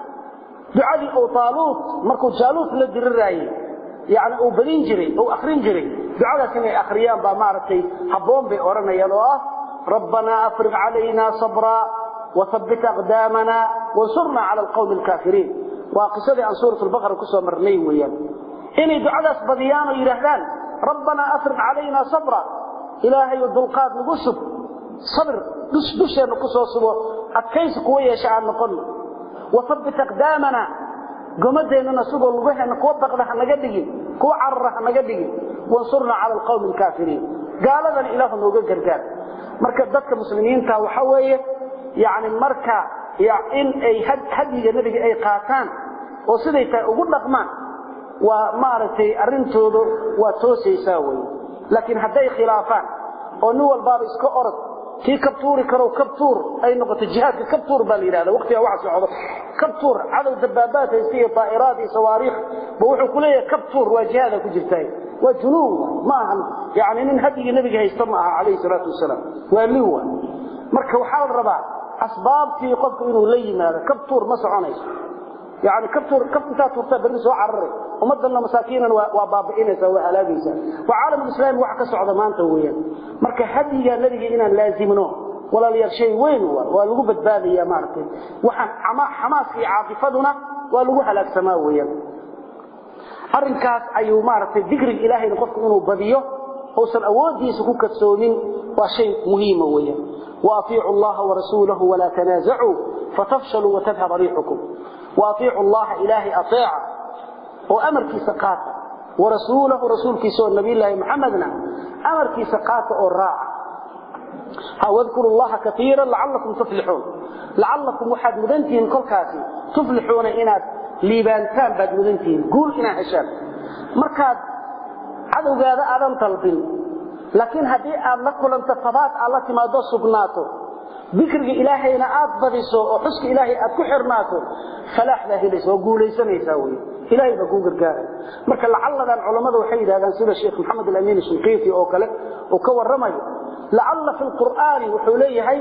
ducadii oo taaluut markuu jaaluut la diriraayay yani uu balin jiray oo akhrin jiray ducadaas inay akhriyaan baa maartay haboon bay oranayaan oo ah rabbana afriq alayna sabra wa thabbit aqdamana wansurna ala alqawmi alkafirin wa qisadii an suurat al-baqara ku soo marnay weeyaan inay ducadaas badiyaan oo yiraahdaan rabbana afriq alayna sabra ilaahay dulqaad nagu shub sabr dushana ku soo subo adkaysi kuwa yeeshaan noqon wa thabbit aqdamana gomadeena sugo lugaheena ku baqdaha naga dhigin ku carraha naga dhigin wansurna ala alqawmi alkafirin gaaladan ilaahu nooga gargaar marka dadka muslimiinta waxa weeye yaani marka in ay hadiga nabiga ay qaataan oo siday tahay ugu dhaqmaan waa maartay arintoodu waa toosaysaa way laakiin haday khilaafaan oo nin walba iska orod tii kabtuuri karo kabtuur ay noqoto jihadka kabtuur baa yiraahdaa waqtiga waxa socdo kabtuur cadow dabaabaad haysiyo taa'iraad iyo sawaariikh wuxuu ku leeyahay kabtuur waa jihada ku jirtay waa junuun ma ahan yaani nin hadiga nabiga haysta ma aha kaleey salaatu wasalaam waa liwa marka waxa la rabaa asbaabtii qofku inuu la yimaado kabtuur ma soconayso يعني كفتا تورتا بري سو عرري ummadana masaakiinana waa baabiinaysa waa halaagaysa wa caalam islaam wax ka socda maanta weeyaan marka hadiga nabiga inaan laazimno wala la yarshay weyn waa lagu badbaadiyaa maartay waxaan xamaas iyo caaqifaduna waa lagu halaagsamaa weeyaan arinkaas ayuu maartay digri ilaahayna qofku inuu badiyo oo san awoodiisa ku kadsoomin waa shay muhiim weeyaan waafiicu allaha wa rasuulahu wala tanaazacu fatafshalu wa tadhhab riihukum واطيع الله إلهي أطيع وأمر كي سقاط ورسوله رسول كي سوى النبي الله محمدنا أمر كي سقاط والراع واذكروا الله كثيرا لعلكم تفلحون لعلكم واحد مدنتين كل كاسي تفلحون إناد ليبانتان بعد مدنتين قول إنا حشاب مركاد عدو قادة آدم طلبين لكن هذه أملكوا لن تفضات الله ما دوسوا بناته ذكر إلهينا أبضيسو وحسك إلهي أكحرناته فلاح ذا هليس وقوليسان يساوي إلهي بقول قرقاء مركا لعل ذا العلماء وحيد هذا سيدة الشيخ محمد الأمين الشنقيطي أوكالك وكور رمي لعل في القرآن وحوليه هاي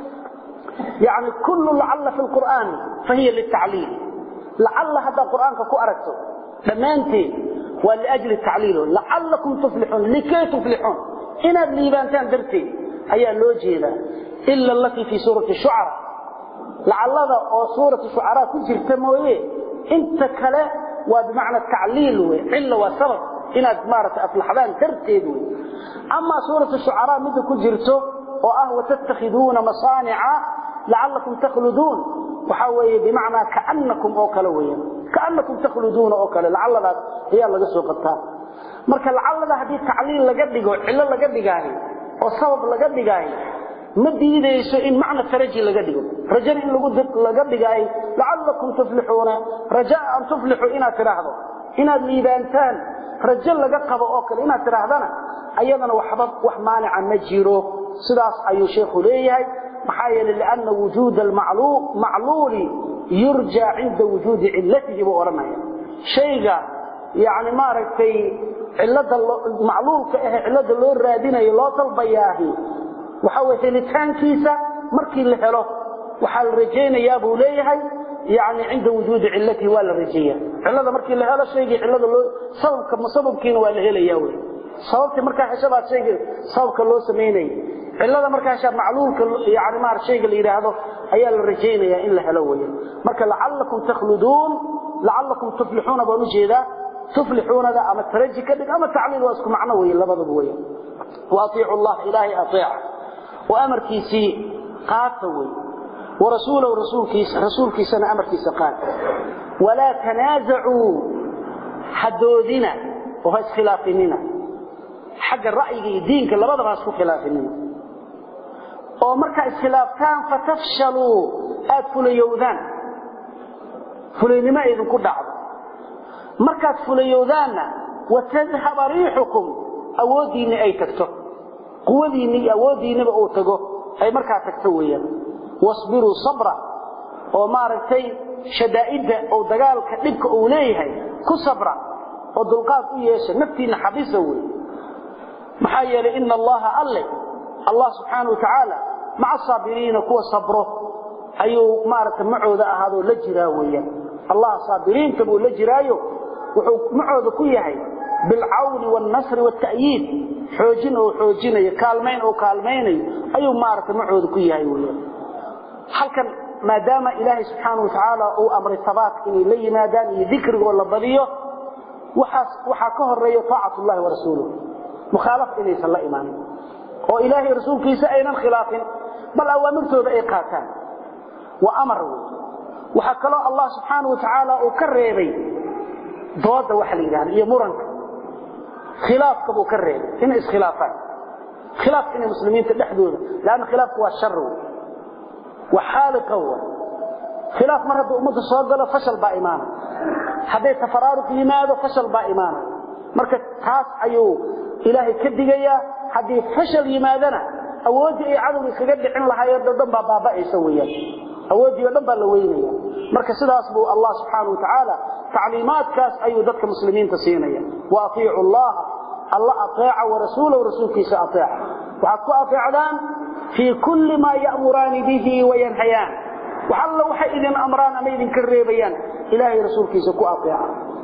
يعني كل لعل في القرآن فهي للتعليل لعل هذا القرآن كو أركته دمانتي ولأجل التعليل لعلكم تفلحون لكي تفلحون هنا الليبانتان درتي هيا اللوجينا إلا التي في سورة الشعراء لعل هذا سورة الشعراء كجرت مويه انت كلا وبمعنى التعليل إلا وسبب إن أدمارة أفلحبان ترتيد أما سورة الشعراء مثل كجرته وتتخذون مصانع لعلكم تخلدون وحاوي بمعنى كأنكم أوكلويا كأنكم تخلدون أوكل لعل هذا هي الله جسو قدها مركا لعل هذا حديث تعليل لقدقه إلا لقدقه وسبب لقدقه ما ديدayso in macna faraji laga dhigo rajaa in laga dhigay la'allakum tuflihuna rajaa an tuflihu ina tiraahdo ina liibantaan rajaa laga qabo oo kale ina tiraahdana ayadana waxba wax maanic ma jiro sidaas ayuu sheekhu leeyahay maxaa yeelay laana wujuud al-ma'lul yurja 'inda wujud 'illatihi wa oranaya shayga yaani ma aragtay cillada ma'lulka cillada loo raadinayo loo talbayaahi وحاول هلتانكيسا مركي اللي هلو وحال رجينا يا ابو ليهي يعني عند وجود علته ولا رجيه علده مركي اللي هلو شيء علده سبب كمسببكين ولا هليا وي سببتي marka xisaabaad sheeg sababka loo sameeyay cilada marka xisab macluulka yaani maar sheeg la yiraahdo ayaa la rajeynaya in la helo weeyo marka la'allakum takhludun la'allakum tuflihuna baa ujeeda tuflihuna ama taraji kadib ama ta'liil waa isku macno weeyo labadaba weeyo واطيعوا الله إلهي أطيع وأمر كيسي قاتوي ورسوله رسول كيسنا أمر كيسي قات ولا تنازعوا حدودنا وهي خلافنا حق الرأي دينك اللي بدأ غاسكو خلافنا ومركا اسخلافتان فتفشلوا أدفل يوذان فلين ما إذن كل دعب مركا أدفل يوذان وتذهب ريحكم awoodiina ay tagto quwadiina awoodiina oo tago ay markaa tagto weeyaan wasbiru sabra oo maaragtay shadaa'ida oo dagaalka dhibka uu leeyahay ku sabra oo dulqaad u yeesha naftiina xabisa weey maxaa yeelay in Allah subhanahu wa ta'ala ma'a sabiriina kuwa sabro ayuu maaragtay macooda ahaado la jiraa weeyaan الله صابرين تبو لجرايو ومعوذ كيهي بالعون والنصر والتأييد حوجين أو حوجين كالمين أو كالمين أي مارك معوذ كيهي حلقا ما دام إلهي سبحانه وتعالى أو أمر الثبات إني لي ما دام ذكر ولا ضليه وحاكه الرئي طاعة الله ورسوله مخالف إليه صلى الله إيمانه وإلهي رسولك سأينا خلاف بل أوامرته بإيقاتان وأمره وحكى الله سبحانه وتعالى وكريبي ضواد وحلي يعني يمرنك خلاف كبو كريبي إن إسخلافات خلاف إن المسلمين تدحدون لأن خلاف هو الشر وحال قوة خلاف مرة أمة الصادقة فشل بإيمانه حديث تفرارق لماذا فشل بإيمانه مركز تاس أيو إلهي كدقيا حديث فشل لماذا أودي عدو يسجد عن الله يردن بابا يسويا أودي يردن بالوينيا مركز سيدا أصبو الله سبحانه وتعالى تعليمات كاس أيو ذاتك مسلمين تسينيا وأطيعوا الله أطيع ورسوله ورسولك سأطيع وحكوا أطيعان في كل ما يأمران به وينهيان وحلوا حيث أمران أميد كالريبيان إلهي رسولك سكوا أطيع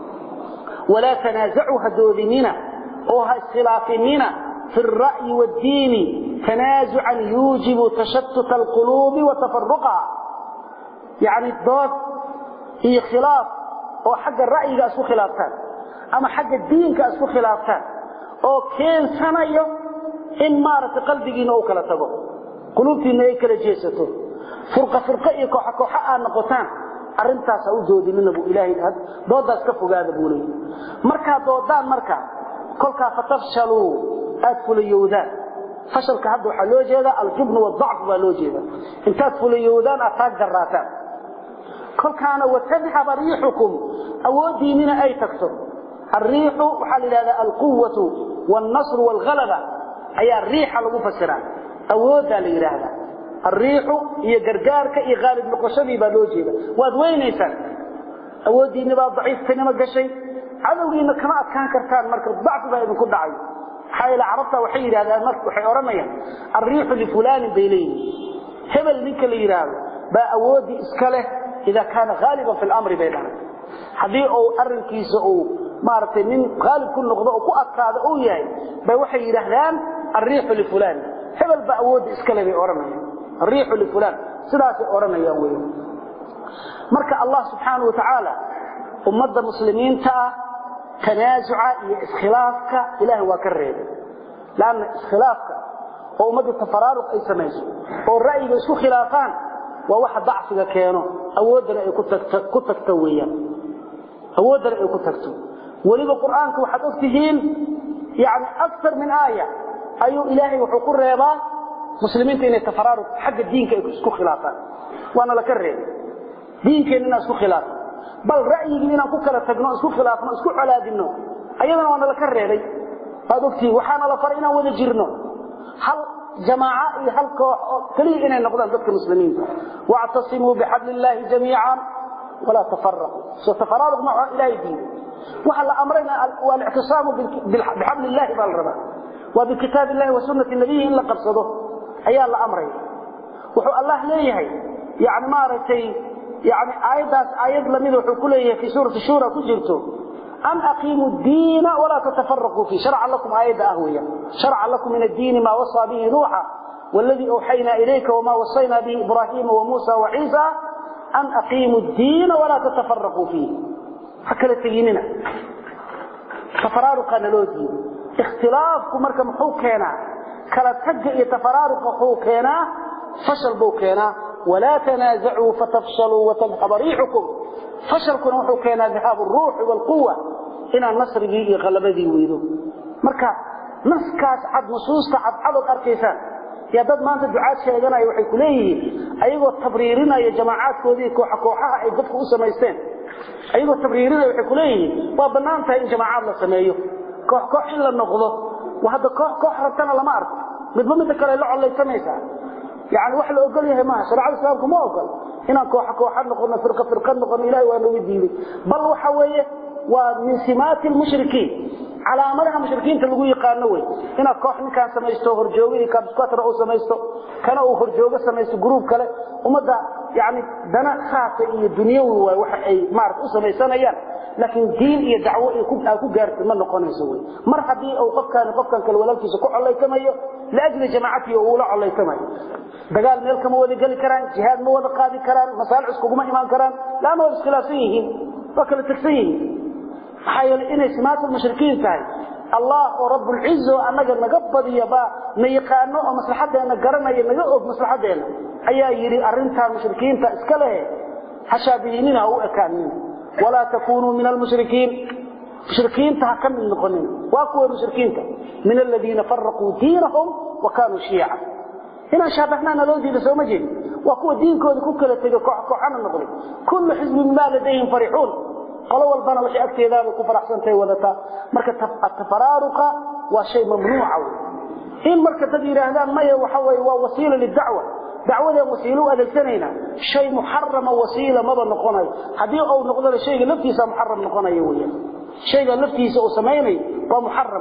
ولا تنازعوا هدوذنين أو السلافنين في الرأي والدين تنازعا يوجب تشتت القلوب وتفرقها يعني الضاد هي خلاف أو حق الرأي كأسو خلافتان أما حق الدين كأسو خلافتان أو كين سنة إن مارت قلبك أو كلا تبو قلوبتي إنه كلا جيسته فرقة كوحا نقطان أرنتاس أوجودي من أبو إلهي دوداس كفو قاد أبو لي مركا دودان مركا كلها فتفشلوا أدفل يودان فشل كهدو حلوجيدا الجبن والضعف بالوجيدا انت أدفل يودان أتاك جراتان كل كان وتذهب ريحكم أودي من أي تكتب الريح وحل هذا القوة والنصر والغلبة أي الريح المفسرة أودى لإرادة الريح هي قرقارك هي غالب نقشبي بالوجيدا وادوين إيسان أودي نبا ضعيف كنما قشي عدوي إنك ما كان كرتان مركز ضعف بها إذن كل دعي حايل عرفتها وحيد هذا مركز وحي أرميا الريح لفلان بيلين هبل منك لإرادة بأودي إسكاله إذا كان غالبا في الأمر بيننا حدي أو أرنكيس أو مارتين من غالب كل نقضاء أو أكاد أو ياي بوحي يرهلان الريح لفلان هبل بأود إسكاله بأورميا الريح لفلان سلاسي أورميا ويه مركا الله سبحانه وتعالى أمد المسلمين تنازع إسخلافك إله وكرره لأن إسخلافك هو أمد التفرارق أي سميسو والرأي بيسو خلافان وواحد ضعفك كانوا أودنا أن كنت تكتويا أودنا أن كنت تكتو ولذا قرآنك وحد أكتهين يعني أكثر من آية أيو إلهي وحقور ريبا مسلمين تين التفرارق حق الدين كيسكو خلافان وأنا لكرر دين كيننا اسكو خلافان بل رأيي إننا كوكلا تقنو اسكو خلافنا اسكو على دينو أيضا وأنا لكرر هذا أكتهين وحانا لفرئنا ونجرنو هل جماعة هل كلي إن نقدر ضد المسلمين واعتصموا بحبل الله جميعا ولا تفرقوا ستفرقوا مع إلهي دين وحل أمرنا والاعتصام بحبل الله بالربا وبكتاب الله وسنة النبي إلا قرصده أي الله أمرين وحو الله ليه يعني مارتي يعني آيات لمن وحو كله في سورة الشورى كجرته أن أقيموا الدين ولا تتفرقوا فيه شرع لكم آيات أهوية شرع لكم من الدين ما وصى به نوحا والذي أوحينا إليك وما وصينا به إبراهيم وموسى وعيسى أن أقيموا الدين ولا تتفرقوا فيه حكى لتجيننا تفرارق نلوجي اختلافكم مركم حوكينا كلا تجئ تفرارق حوكينا فشل بوكينا ولا تنازعوا فتفشلوا وتذهب ريحكم فشلكم وحوكينا ذهاب الروح والقوة إن النصر جي غلبذي ويدو مركا نسكاس عد نصوص عد أركيسان يا دad maanta ducaad sheeganay waxay ku leeyihiin ayagoo tabriirinaya jamaacadkoodii kooxaha ay dadku u sameeyeen ayagoo tabriirinaya waxay ku leeyihiin waa banaantahay in jamaacad la sameeyo koox in la noqdo wahada koox rabtana lama arko mid kale la colaysanaysa yaani wax la ogol yahay ma shariicada islaamku ma ogol inaan koox noqono firqa noqono ilaahay waa nagu diiday bal waxa weeye waa min simaatil mushrikiin calaamadaha mushrikiinta lagu yaqaan way ina koox ninkaan sameeysto horjoogo ka biskootra oo sameeysto kana uu horjoogo sameeysto group kale umada يعني دنا خاصة الدنيا وحي ما عرف أسميسانيان لكن دين هي دعوة يكون أكو جارت ما نقول يسوي مرحبا أو قف كان كالولاد يسكوا الله كمايو لأجل جماعتي أولى الله كمايو دجال ملك مواد قال كران جهاد مواد قاضي كران مصالح سكوما إيمان كران لا ما خلافيهم وكل تكسيه حيل إن سمات المشركين تاعي الله ورب العزة أنك نقبض يبا نيقانو مصلحتنا نقرنا ينقب مصلحتنا أيها يري أرنتها المشركين تأسكله حشابهين أو أكانين ولا تكونوا من المشركين مشركين تحكم النقنين واقوى المشركين من الذين فرقوا دينهم وكانوا شيعا هنا شابهنا نلوذي لسومجين وقوى دينكم كل تجكوا عن النقل كل حزب ما لديهم فرحون قالوا البنا وشي أكتي ذلك كفر أحسنتي ولتا مركة التفرارق وشيء ممنوع إن مركة تدير هذا ما يوحوي ووسيلة للدعوة دعوة وسيلة أدلتنينا شيء محرم ووسيلة ماذا نقوني حديث أو نقول الشيء نفتيسا محرم نقوني يويا شيء نفتيسا أسميني ومحرم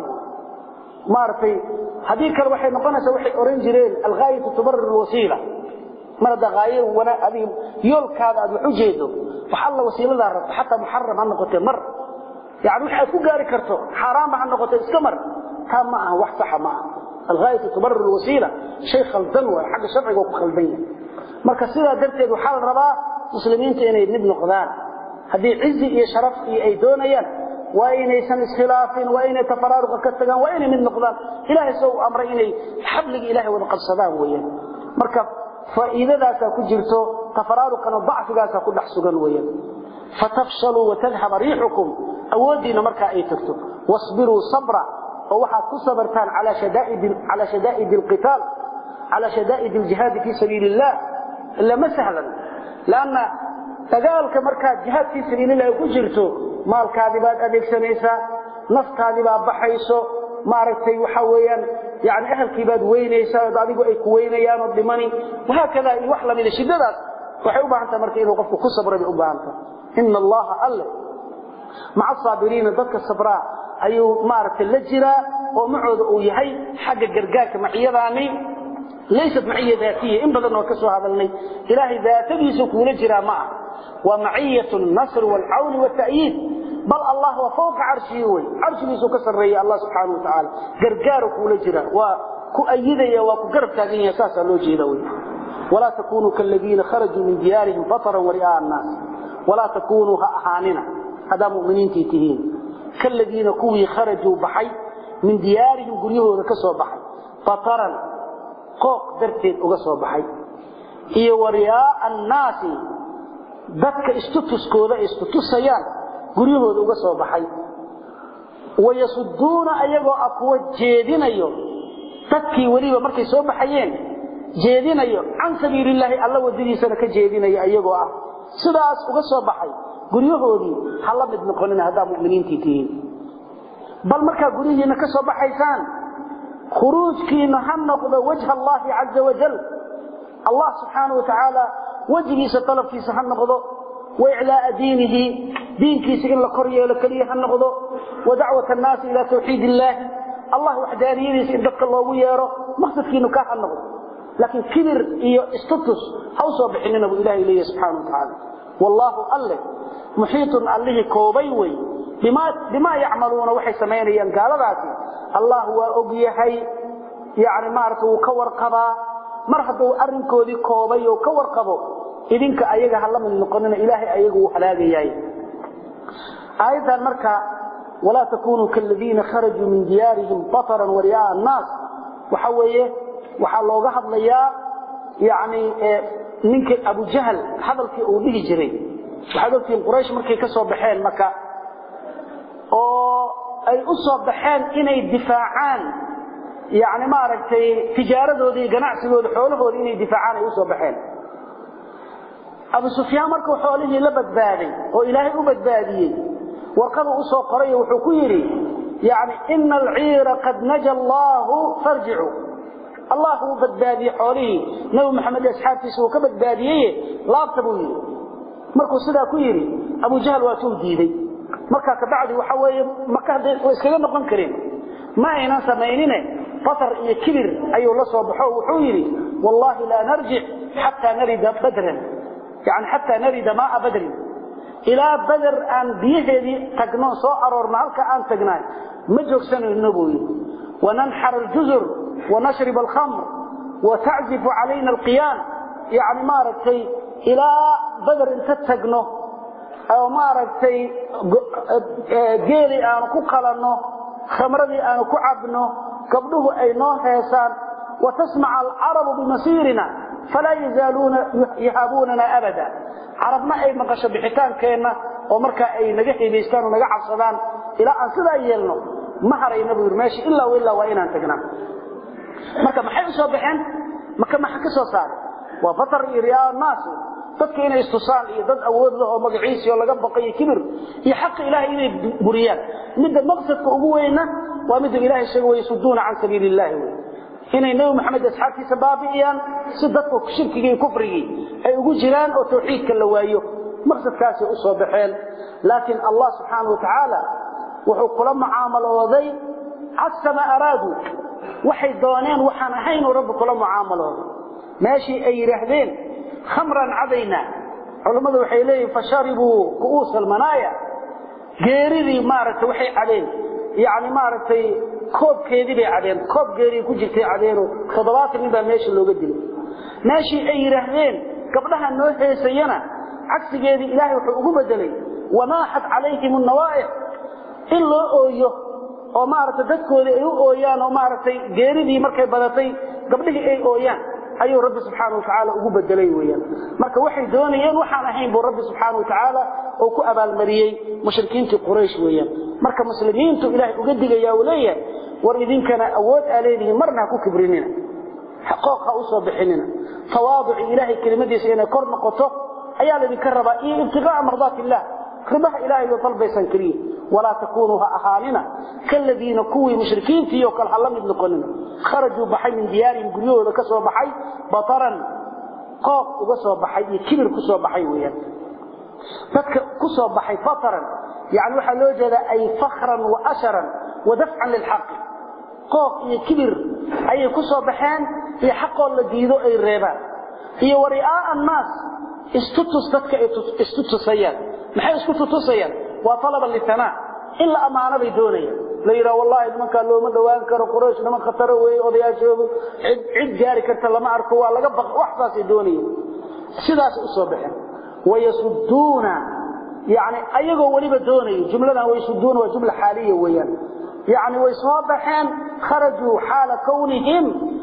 مارتي حديث كالوحي نقونا سوحي أورنجرين الغاية تبرر الوسيلة مرد غاية وانا هذه يولك هذا الحجيده وحل وسيلة ذا حتى محرم عن نقطة مر يعني وحي أكو قاري كرتو حرام عن نقطة استمر كان معه وحصح معه الغاية تبرر الوسيلة شيء خلطنوه حق شرعي وخلطين مركز سيدة درتين وحال الرضا مسلمين تيني نبن قضان هذه عزي إيه شرف إيه أيدونيا وإن يسن اسخلاف وإن تفرارق كتغان وإن من نقضان إلهي سوء أمر إلي حبلق إلهي ونقل صدام ويا مركز فإذا ذاك كجرتو تفرارقا وضعفا كل حسقا ويا فتفشلوا وتذهب ريحكم أودينا مركا أي تكتب واصبروا صبرا ووحا كصبرتان على شدائد القتال على شدائد الجهاد في سبيل الله إلا ما سهلا لأن تقالك مركا جهاد في سبيل الله كجرتو مال كاذبات أديك سنيسا نفط كاذبات بحيسو مارتي وحويا يعني أهل كيباد وينيسا ضاديقوا أي كوينيان والضماني وهكذا يوحل من الشدادات وحيوبا أنت مركين وقفوا كصبر بأبا أنت إن الله أله مع الصابرين ضدك الصبراء أيو مارت اللجرة ومعود أويهي حق قرقاك معيضاني ليست معية ذاتية إن بدنا وكسوا هذا اللي إلهي ذاتي سكو لجرة معه ومعية النصر والعون والتأييد بل الله وفوق عرشه عرشه سكسر ري الله سبحانه وتعالى قرقارك ولجرة وكأيدي وكقرب تاقين أساسا لوجيدوي ولا تكونوا كالذين خرجوا من ديارهم بطرا ورئاء الناس ولا تكونوا أحاننا هذا مؤمنين تيتهين كالذين كوي خرجوا بحي من ديارهم قريبوا كسوا بحي بطرا قوق درتين وكسوا بحي إيه ورئاء الناس ذاتك استتسكوا ذا استتسيان قريبوا كسوا بحي ويصدون أيضا أقوى جيدين أيضا تكي وليبا مركي سوا بحيين jeedinayo an sabiilillahi alla wadadiisana ka jeedinayo ayagoo ah sidaas uga soo baxay guriyahoodii hal mid noqonina hada muuminiintii tiin bal marka guriyiina ka soo baxaysaan khuruujkiina han noqdo wajha Allah azza wa jalla Allah subhanahu wa ta'ala wajhiisa talabkiisa han noqdo wa i'laa diinihi diinkiisa in la koriyo kaliya han noqdo wa da'wat an-nas ila tawhidillah Allah wahdaniyadiisa in dadka loogu yeero maqsadkiinu ka han noqdo لكن كبر استطس حوصوا بحننا إلهي إليه سبحانه وتعالى والله الله محيط عليه كوبيوي بما يعملون وحي سمينيا قال ذاتي الله هو أقيحي يعني مارته كور قبا مرحبا أرنكو ذي كوبي وكور قبو إذنك أيها الله من نقننا إلهي أيها وحلاقي أيضا مركا ولا تكونوا كالذين خرجوا من ديارهم بطرا ورياء الناس وحويه waxaa looga hadlayaa yaani ninka Abu Jahl hadalkii uu dhihi jiray hadalkii Quraysh markay ka soo baxeen Makka oo ay u soo baxeen inay difaacaan yaani ma aragtay tijaaradoodii ganacsigooda xoolahoodii inay difaacaan ay u soo baxeen Abu Sufyaan markuu xoolihii la badbaaday oo Ilaahay u badbaadiyay warqadu u soo qoray wuxuu ku yiri yaani innal 'ira qad naja Allahu farji'u الله هو بدبادي حوله نبي محمد أصحابه سوى كبدباديه لا تبوي مركو صدا كيري أبو جهل واتوديدي مركا كبعد وحوي مكة وإسكالنا نقن كريم ما ينسى ما ينينه فطر كبر أي الله صبحه وحويري والله لا نرجع حتى نرد بدرا يعني حتى نرد ماء بدر إلى بدر أن بيهدي تقنون سوء أرور مالك أن تقنان مجوك سنة النبوي وننحر الجزر ونشرب الخمر وتعزف علينا القيان يعني ما رأيتي إلى بدر انت تقنو أو ما رأيتي قيلي أن كقلنو خمردي أن كعبنو قبله أي نوع هيسان وتسمع العرب بمسيرنا فلا يزالون يهابوننا أبدا عربنا أي مقاشة بحيتان كينا ومركا أي نجحي بيستان ونجح الصدان إلى أن صدا يلنو مهر أي نبي ماشي إلا وإلا وإنا انتقنا مركا محيو صبحين مركا محكي صار وفطر إرياء الناس dadka inay istusaan iyo dad awood leh oo magaciisa laga baqay kibir iyo xaq ilaahay inay buriyaan midda maqsadka ugu weyna waa midda ilaahay sheegay way suduuna aan sabiilillah inay nabi maxamed asxaabtiisa baabiyaan si dadku shirkiga iyo kufriga ay ugu jiraan oo tawxiidka la waayo maqsadkaasi u soo baxeen laakiin Allah subhanahu wa ta'ala wuxuu kula muaamalooday asma araadu waxay dooneen waxaan ahayn rabbi kula muaamalooday maashi ay yiraahdeen خمرا عدينا علماء waxay leeyeen fasharibu kuus almanaya geeridi maaragtay waxay cadeen yaani maaragtay koobkeedii bay cadeen koob geeri ku jirtay cadeeno 7 nin baa meesha looga dilay meeshii ay yiraahdeen gabdhaha noo heesayana cagsigeedii ilaahay wuxuu ugu bedelay wanaahat alayhim an-nawa'ih illa ooyo oo maaragtay dadkooda ay u ooyaan oo maaragtay geeridii markay badatay gabdhihii ay ooyaan ayuu rabbi subhanahu wa ta'ala ugu bedelay weeyaan marka waxay doonayeen waxaan ahayn buu rabbi subhanahu wa ta'ala oo ku abaal mariyay mushrikiinta quraysh weeyaan marka muslimiintu ilaahay uga digaya waleeyahay war idinkana awood aleedii marna ku kibrinina xaqooqa u soo bixinina tawaadu ilaahay kelimadiisa inay kor noqoto ayaa la idinka rabaa iyo ibtigaa mardaati الله ربح إلهي وطلبيسا كريه ولا تكونوا أهالنا كالذين كوي مشركين فيه وكالحلم ابن قننا خرجوا بحي من ديارهم قريوا وكسوا بحي بطرا قاف وكسوا بحي كبر كسوا بحي ويان كسوا بحي بطرا يعني وحلو جد أي فخرا وأشرا ودفعا للحق قاف كبر أي كسوا بحان في حق الذي أي الربا هي ورئاء الناس استتصدتك استتصيان maxay isku tutusayaan waa talaba litanaa illa amaana bay doonayaan leeyra wallahi nimanka looma dhawaan karo quraysh niman khatar weey odayaashoodu cid gaari karta lama arko waa laga baq wax saas ay doonayaan sidaas u soo baxeen wayasudduna yaani ayagoo waliba doonayay jumladan wayasudduna waa jumla xaaliya weeyaan yaani way soo baxeen kharaju hala kawnihim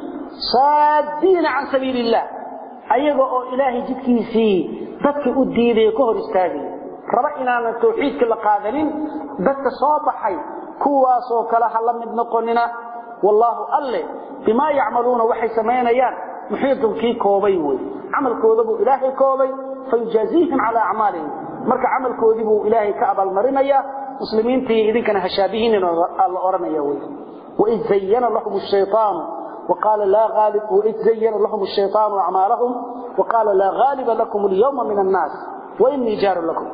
saadina an sabilillah ayagoo oo ilaahi jidkiisii dadka u diiday ka hor istaagay raba inaana tawxiidka la qaadanin dadka soo baxay kuwaas oo kala halamid noqonina wallahu alle bima yacmaluuna waxay sameynayaan muxiidkii koobay way amalkooda buu ilaahay koobay fayujazihim ala a'malihim marka amalkoodii buu ilaahay ka abal marinaya muslimiintii idinkana hashaabihiin alla oranaya way wa izayyana lahum ash-shaytaan وقال لا غالب وإذ زين لهم الشيطان أعمالهم وقال لا غالب لكم اليوم من الناس وإني جار لكم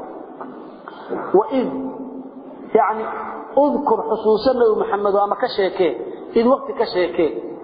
وإذ يعني أذكر حصوصا محمد وما كشيكي إذ وقت كشيكي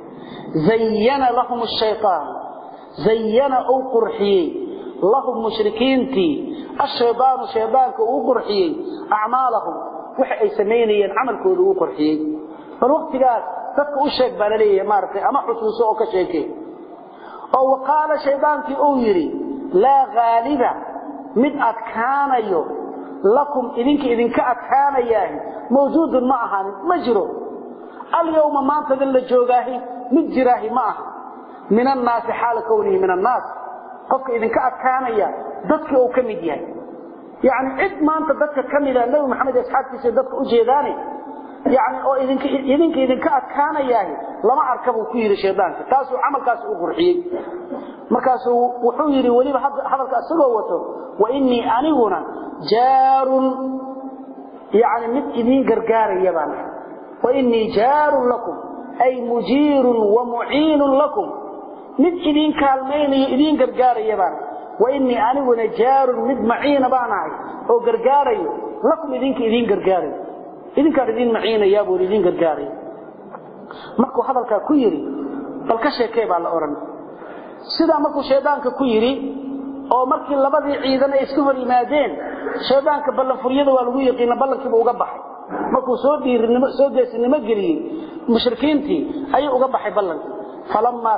زين لهم الشيطان زين أو قرحي لهم مشركين تي الشيطان شيطانك أو قرحي أعمالهم وحي سمينيا عمل كود أو قرحي فالوقت قال dadku u sheeg balaleeyay maartay ama xusuuso oo ka sheekay oo waqala shaydaanki oo yiri la ghaaliba mid adkaanayo lakum idinka adkaanayaan mawjuudun ma ahan majro al-yawma ma tadal la joogaahi mid jiraahi ma aha min an-naas xaal kawnihi min an-naas qofka idinka adkaanaya dadka oo kamid yahay yaani cid maanta dadka kamid ah nabi maxamed asxaabtiisa dadka u jeedaani يعني او idinka adkaanayahay lama arkabu ku yiri sheedaanka taas uu amalkaas u qurxiyay markaas wuxuu yiri waliba hadalka asagoo wato wa inni aniguna jaarun يعني mid idin gargaaraya baan wa inni jaarun lakum ay mujirun wa mu'inun lakum mid idin kaalmeeyay idin gargaaraya baan wa inni aniguna jaarun mid maciina baanahay oo gargaarayo lakum idin gargaarayo idinka idin maciina yaa buu idin gargaaray markuu hadalka ku yiri bal ka sheekay baa la oran sida markuu sheedaanka ku yiri oo markii labadii ciidan ay isku hor yimaadeen shaydaanka ballan furiyada waa lagu yaqiin ballankiiba uga baxay markuu soo diirinimo soo geesinimo geliyay mushrikiintii ayuu uga baxay ballankii falamma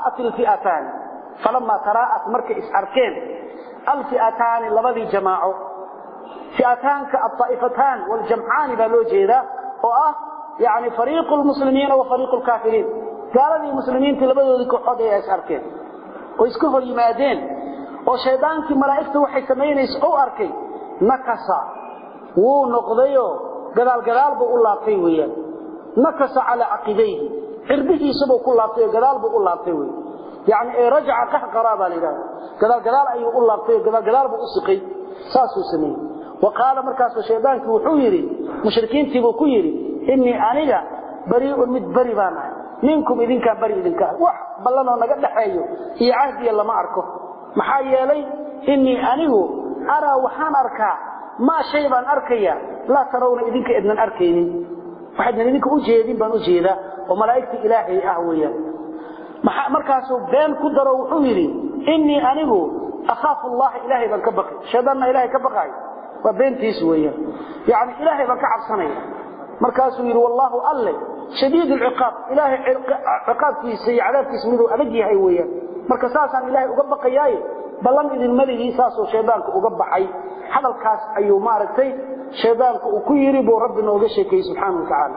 taraa'at markay is arkeen alfi'atan labadii jamaaco fi'atan ka at-ta'ifatan wal jam'an baloo jeeda oo يعني فريق المسلمين وفريق الكافرين قالوا المسلمين تلبدوا كحد ay is arkeen oo isku hor yimaadeen oo shaydaanki malaa'iktu waxay sameeyeen oo arkay nakasa wuu noqdayo gadaal buu u laabtay weeyaan nakasa ala aqibayhi irbihiisa ku laabtay gadaal buu u laabtay weey yani ay raja'a qahqaraba lidaa gadaal ayuu u laabtay gadaal buu u siqay saasuu sameeyay وقال markaas shaydaanki wuxuu yiri mushrikiintii buu ku yiri inni aniga bari'un mid bari baana minkum idinka bari idinka wax ballanoo naga dhaxeeyo iyo ahdi lama arko maxaa yeelay inni anigu ara waxaan arkaa ma shay baan arkaya la tarawna idinka idnan arkaynin waxaan idinka u jeedin baan u jeeda oo malaa'ikta ilaahay ah weeyaan maxaa markaas been ku daro wuxuu yiri inni anigu akhafu allah ilaahay baan ka baqay shaydaanna ilaahay ka baqay wa beentiis weeyaan yaani ilaahay baan ka cabsanaya markaasuu yiri wallahu alle shadiid al-iqab ilaahi iqabkiisa iyo cadaabkiisa miduu adag yahay weeyaan marka saasan ilaahi uga baqayay balan idin maligi saasoo shaydaanku uga baxay hadalkaas ayuu maaragtay shaydaanku uu ku yiri buu rabbi nooga sheekay subhanahu wa ta'ala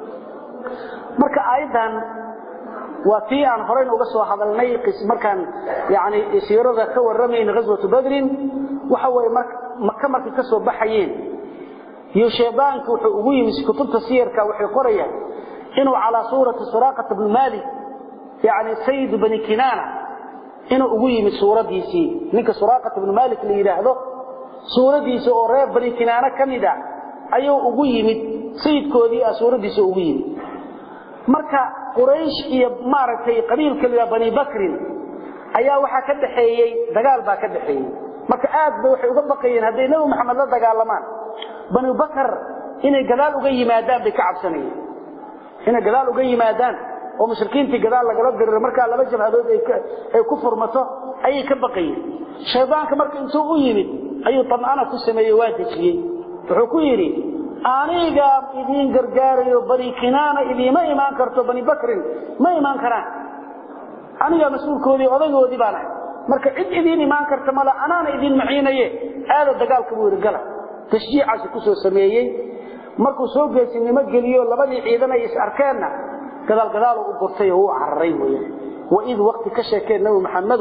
marka aydan وفي أن هرين وقصوا هذا النيقس مكان يعني سيرة ka waramayna غزوة بدر وحوى مكة markii ka soo baxayeen iyo shaydaanku wuxuu ugu yimid kutubta siyarka waxay qorayaan inuu ala suurati Suraqah ibn Malik yani sayyid bani Kinana inuu ugu yimid suuradiisii ninka Suraqah ibn Malik la yiraahdo suuradiisa oo reer bani Kinana kamida ayuu ugu yimid sayyidkoodii suuradiisa ugu yimid marka Quraysh iyo maaragtay qabiilka la Bani Bakr ayaa waxa ka dhaxeeyay dagaal baa ka dhaxeeyay marka aad bay waxay uga baqayeen haday Nabi Muhammad la dagaalamaan Bani Bakr inay gadaal uga yimaadaan bay ka cabsanayeen inay gadaal uga yimaadaan oo mushrikiintii gadaal laga diray marka laba jabhadood ay ku furmato ay ka baqayeen shaydaanka marka intuu u yimid ayuu tamana ku sameeyay waajibiyay wuxuu ku yiri aniga idin gargaarayo bari Kinana idima iimaan karto Bani Bakr ma iimaan karaan aniga mas'uulkoodii odagoodii baan marka cid idin iimaan karto mala anaana idin maciinaye aad dagaalka buu irgala tashjiicaas ku soo sameeyay markuu soo geesinimo geliyo labadii ciidan ay is arkeenna gadaal u gurtay oo cararay weeyaan وإذ وقت كشكين نبي محمد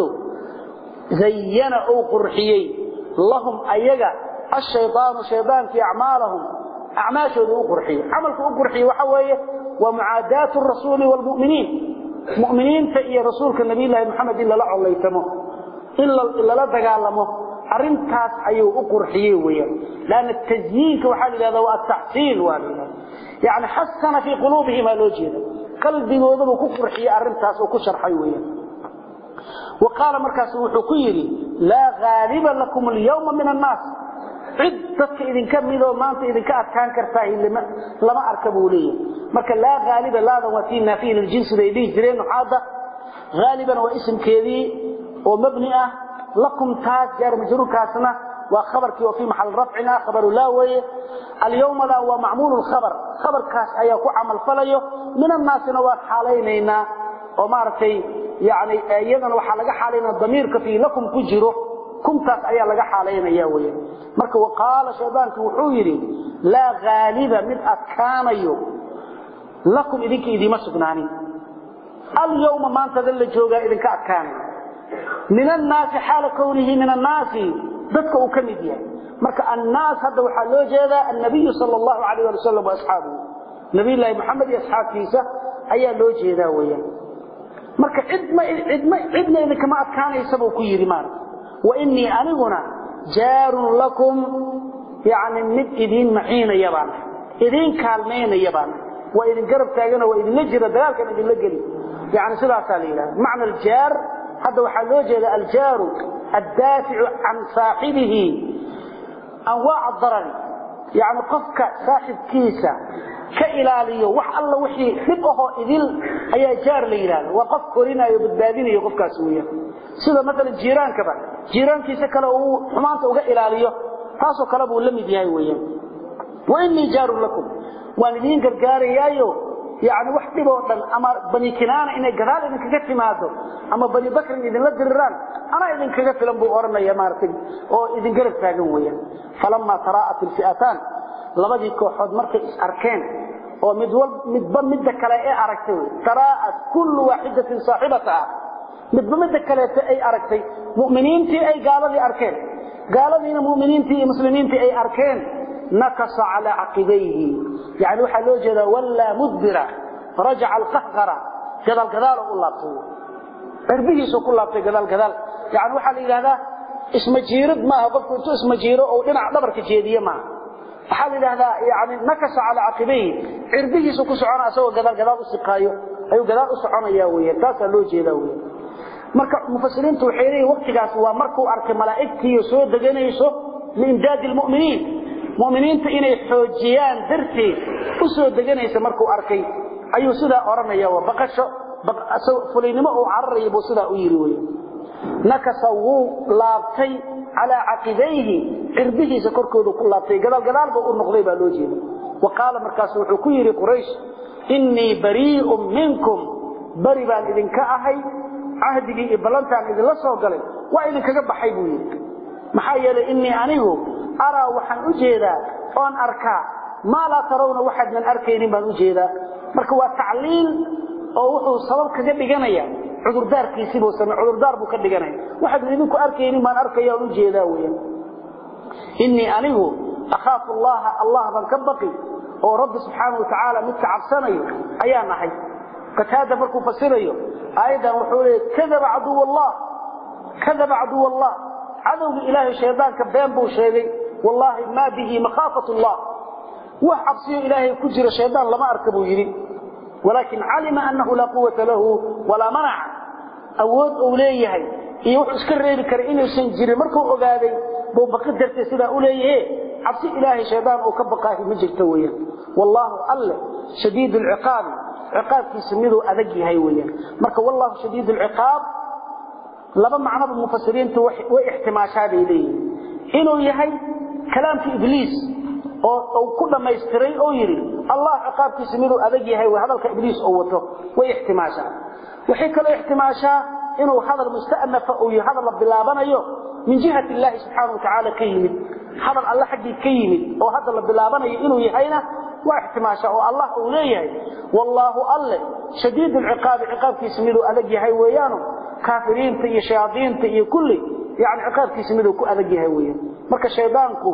زين أو قرحيي لهم أيجا الشيطان في أعمالهم أعماشه أقرحي عملك أقرحي وحوية ومعاداة الرسول والمؤمنين مؤمنين فإي رسولك النبي الله محمد إلا لا الله يتمه إلا لا تقالمه أرنتاس أيو أقرحي ويا لأن التزيين كوحال هذا هو التحسين يعني حسن في قلوبهم الوجه قلبي وضب كفرحي أرنتاس وكشرحي ويا وقال مركز وحكيري لا غالب لكم اليوم من الناس عدتك إذن كمدوا ما أنت إذن كأتكان كرتاه لما أركبوا لي مركا لا غالبا لا ذواتينا فيه الجنس بيديه جرين وحاضة غالبا واسم كذي ومبنئة لكم تاج جار مجرور كاسنا وخبرك وفي محل رفعنا خبر لا وي اليوم لا هو معمول الخبر خبر كاس أيكو عمل فليه من الناس نوات حالينينا ومارتي يعني أيضا وحلق حالينا الضمير كفي لكم كجره كنتاس ayaa laga xaaleynaya weeyaan marka waqala shaydaanku wuxuu yiri la ghaaliba mid adkaanayo lakum idinka idima sugnaanin al yawma maanta la jooga idinka adkaanay min an-naas xaal kawnihi min an-naas dadka uu kamid yahay marka an-naas hada waxa loo jeeda an-nabi sallallahu alayhi wa sallam wa ashabu nabi ilaahi muhammad iyo ashaabtiisa ayaa loo jeeda weeyaan marka cidna idinka ma adkaanaysa buu ku yiri maarka وإني أنغنا جار لكم يعني من إذين معين يبان إذين كالمين يبان وإذن قرب تاقنا وإذن نجر ذلك إذن لقلي يعني سلاة سليلة معنى الجار هذا وحلوجه الجار الدافع عن صاحبه أنواع الضرر يعني قفك صاحب كيسة ka ilaaliyo wax alla wixii dhib ah idil ayaa jaar la yiraahdo waa qof korinayo badbaadinayo qofkaas weeyaan sida mesela jiiraankiisa kale uu xumaanta uga ilaaliyo taasoo kale buu la mid yahay weeyaan wa inni jaarun lakum waan idin gargaarayaayo يعني واحد بودن أما بني كنانة إن جدال إن كجت ماذا أما بني بكر إذن لا دران أنا إذن كجت لهم بورنا يا مارتين أو إذن جرت فاجويا فلما تراءت الفئتان لبدي كوحد مركز أركان ومد كلاء أركتي تراءت كل واحدة صاحبتها مد كلاء أي أركتي مؤمنين تي أي قالوا لي أركان قالوا لي مؤمنين تي مسلمين تي أي أركان نكص على عقبيه يعني وحلو جدا ولا مدبرة رجع القهقرة جدال جدال الله طول اربيه سو كل الله جدال جدال يعني وحل إلى هذا اسم جيرد ما هو قلت اسم جيرد أو دمع دبرك جيدية ما حل إلى هذا يعني نكص على عقبيه اربيه سو كسعنا سوى جدال جدال السقايو أيو جدال السعنا ياوية تاسا لو جيداوية مركب مفسرين توحيري وقت جاس ومركو أرك ملائكتي يسود دجنيسو لإمداد المؤمنين مؤمنين إنay xoojiyaan dartii u soo deganaysa markuu arkay ayuu sida oranaya waa baqasho fulinimo oo carray buu sida u yiri way nakasawu laabtay ala aqidayhi irbihiisa korkooda ku laabtay gadaal buu u noqday baa loo jeeday waqala markaas wuxuu ku yiri quraysh inni bari'un minkum bari baan idinka ahay ahdigii ibalantaan idin la soo galay waa idin kaga baxay buu yiri maxaa yeelay inni anigu أرى وحن أجيدا أن أركا ما لا ترون واحد من أركين من أجيدا مركوا تعليل أو وحو صبر كجد جنايا عذر دار كيسيبه سمع عذر دار بكد جنايا واحد منكم أركين من أركا يا أجيدا ويا إني أنه أخاف الله من كبقي أو رب سبحانه وتعالى متعب سنة أيام حي قد هذا مركو فسريه أيضا وحولي كذب عدو الله عدو إله الشيطان كبين بو شيء والله ما به مخافة الله وحبسي إلهي كجر الشيطان لما أركبه يري ولكن علم أنه لا قوة له ولا منع أود أوليه يوحو اسكرر بكرئين وسنجر مركو أقادي بو بقدر تسيدا أوليه حبسي إلهي الشيطان وكبقاه مجر تويا والله ألا شديد العقاب عقاب يسميه أذجي هيويا مركو والله شديد العقاب لما معنى المفسرين واحتماشات إليه إنه يهي كلام في إبليس أو كل ما يستري أو يري الله عقاب كسميره أذجي هاي وهذا كإبليس أوته واحتماشات وحيك له احتماشات إنه هذا المستأنف أو هذا اللبلابان أيوه من جهة الله سبحانه وتعالى كيمد هذا الله حقي كيمد أو هذا اللبلابان إنه يهينا واحتماشات الله أوليه والله الله شديد العقاب عقاب كسميره أذجي هاي ويانه كافرين تي شياطين تي كل يعني عقاب كسميده ku adag yahay weeyaan marka shaydaanku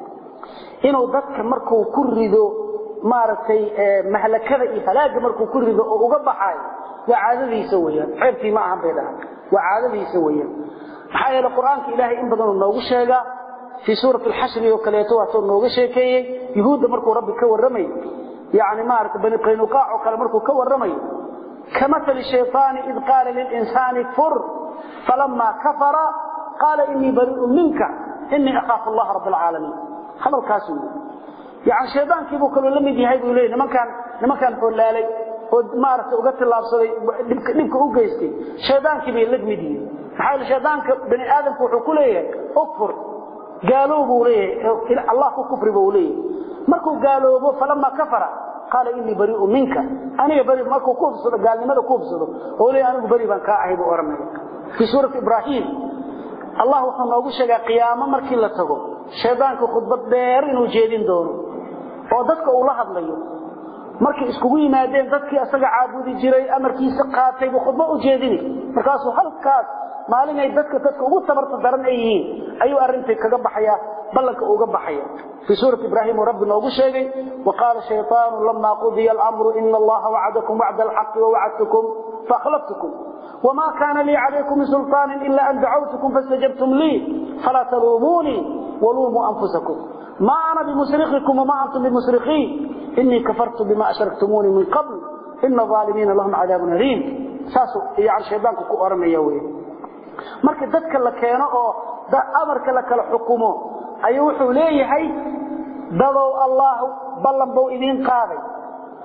inuu dadka markuu ku rido maartay mahlakada iyo halaaga markuu ku rido oo uga baxay waa caadadiisa weeyaan xirti ma aha beedaha waa caadadiisa weeyaan maxaa yeelay quraanka ilaahay in badan noogu sheega fi suuratul hashr iyo kaleeto waa nooga sheekeeyay yahuuda markuu rabbi ka waramay yani maartay bani qaynuqa oo kale markuu ka waramay كمثل الشيطان إذ قال للإنسان كفر فلما كفر قال إني بريء منك إني أخاف الله رب العالمين هذا الكاسم يعني الشيطان كيبو كانوا لم يجيهيبوا إليه لما كان حلالي ومارت وقت الله بصري لبك أوقيستي الشيطان كيبو لم يجيه حال الشيطان بني آدم كوحكو ليه أكفر قالوا بوليه الله كفر بوليه مركو قالوا فلما كفر قال إني بريء منك أنا بريء ماكو كوفسد قال لماذا كوفسد قولي أنا بريء بان كاعب أورمي في سورة إبراهيم الله وحنا نقول شيء قيامة مركي لا تقول شيطان كخطبة دير إنه جيدين دونه ودتك الله هذليه مركي اسكوي مادين دتك أسجع عبودي جري أمركي سقاطي بخطبة وجيديني مركاسو هالكاس مالين أي دتك وصبرت درن أي أرنتي كجبحيا بلك وجبحيا في سورة إبراهيم ربنا نقول شيء وقال الشيطان لما قضي الأمر إن الله وعدكم وعد الحق ووعدتكم فأخلفتكم وما كان لي عليكم سلطان إلا أن دعوتكم فاستجبتم لي فلا تلوموني ولوموا أنفسكم ما أنا بمسرخكم وما أنتم بمسرخي إني كفرت بما أشركتموني من قبل إن الظالمين لهم عذاب أليم ساسو يعني شيطانك كأرمي يوي marka dadka la keeno oo amarka la kala xukumo ayuu wuxuu leeyahay dadow Allah ballan buu idin qaaday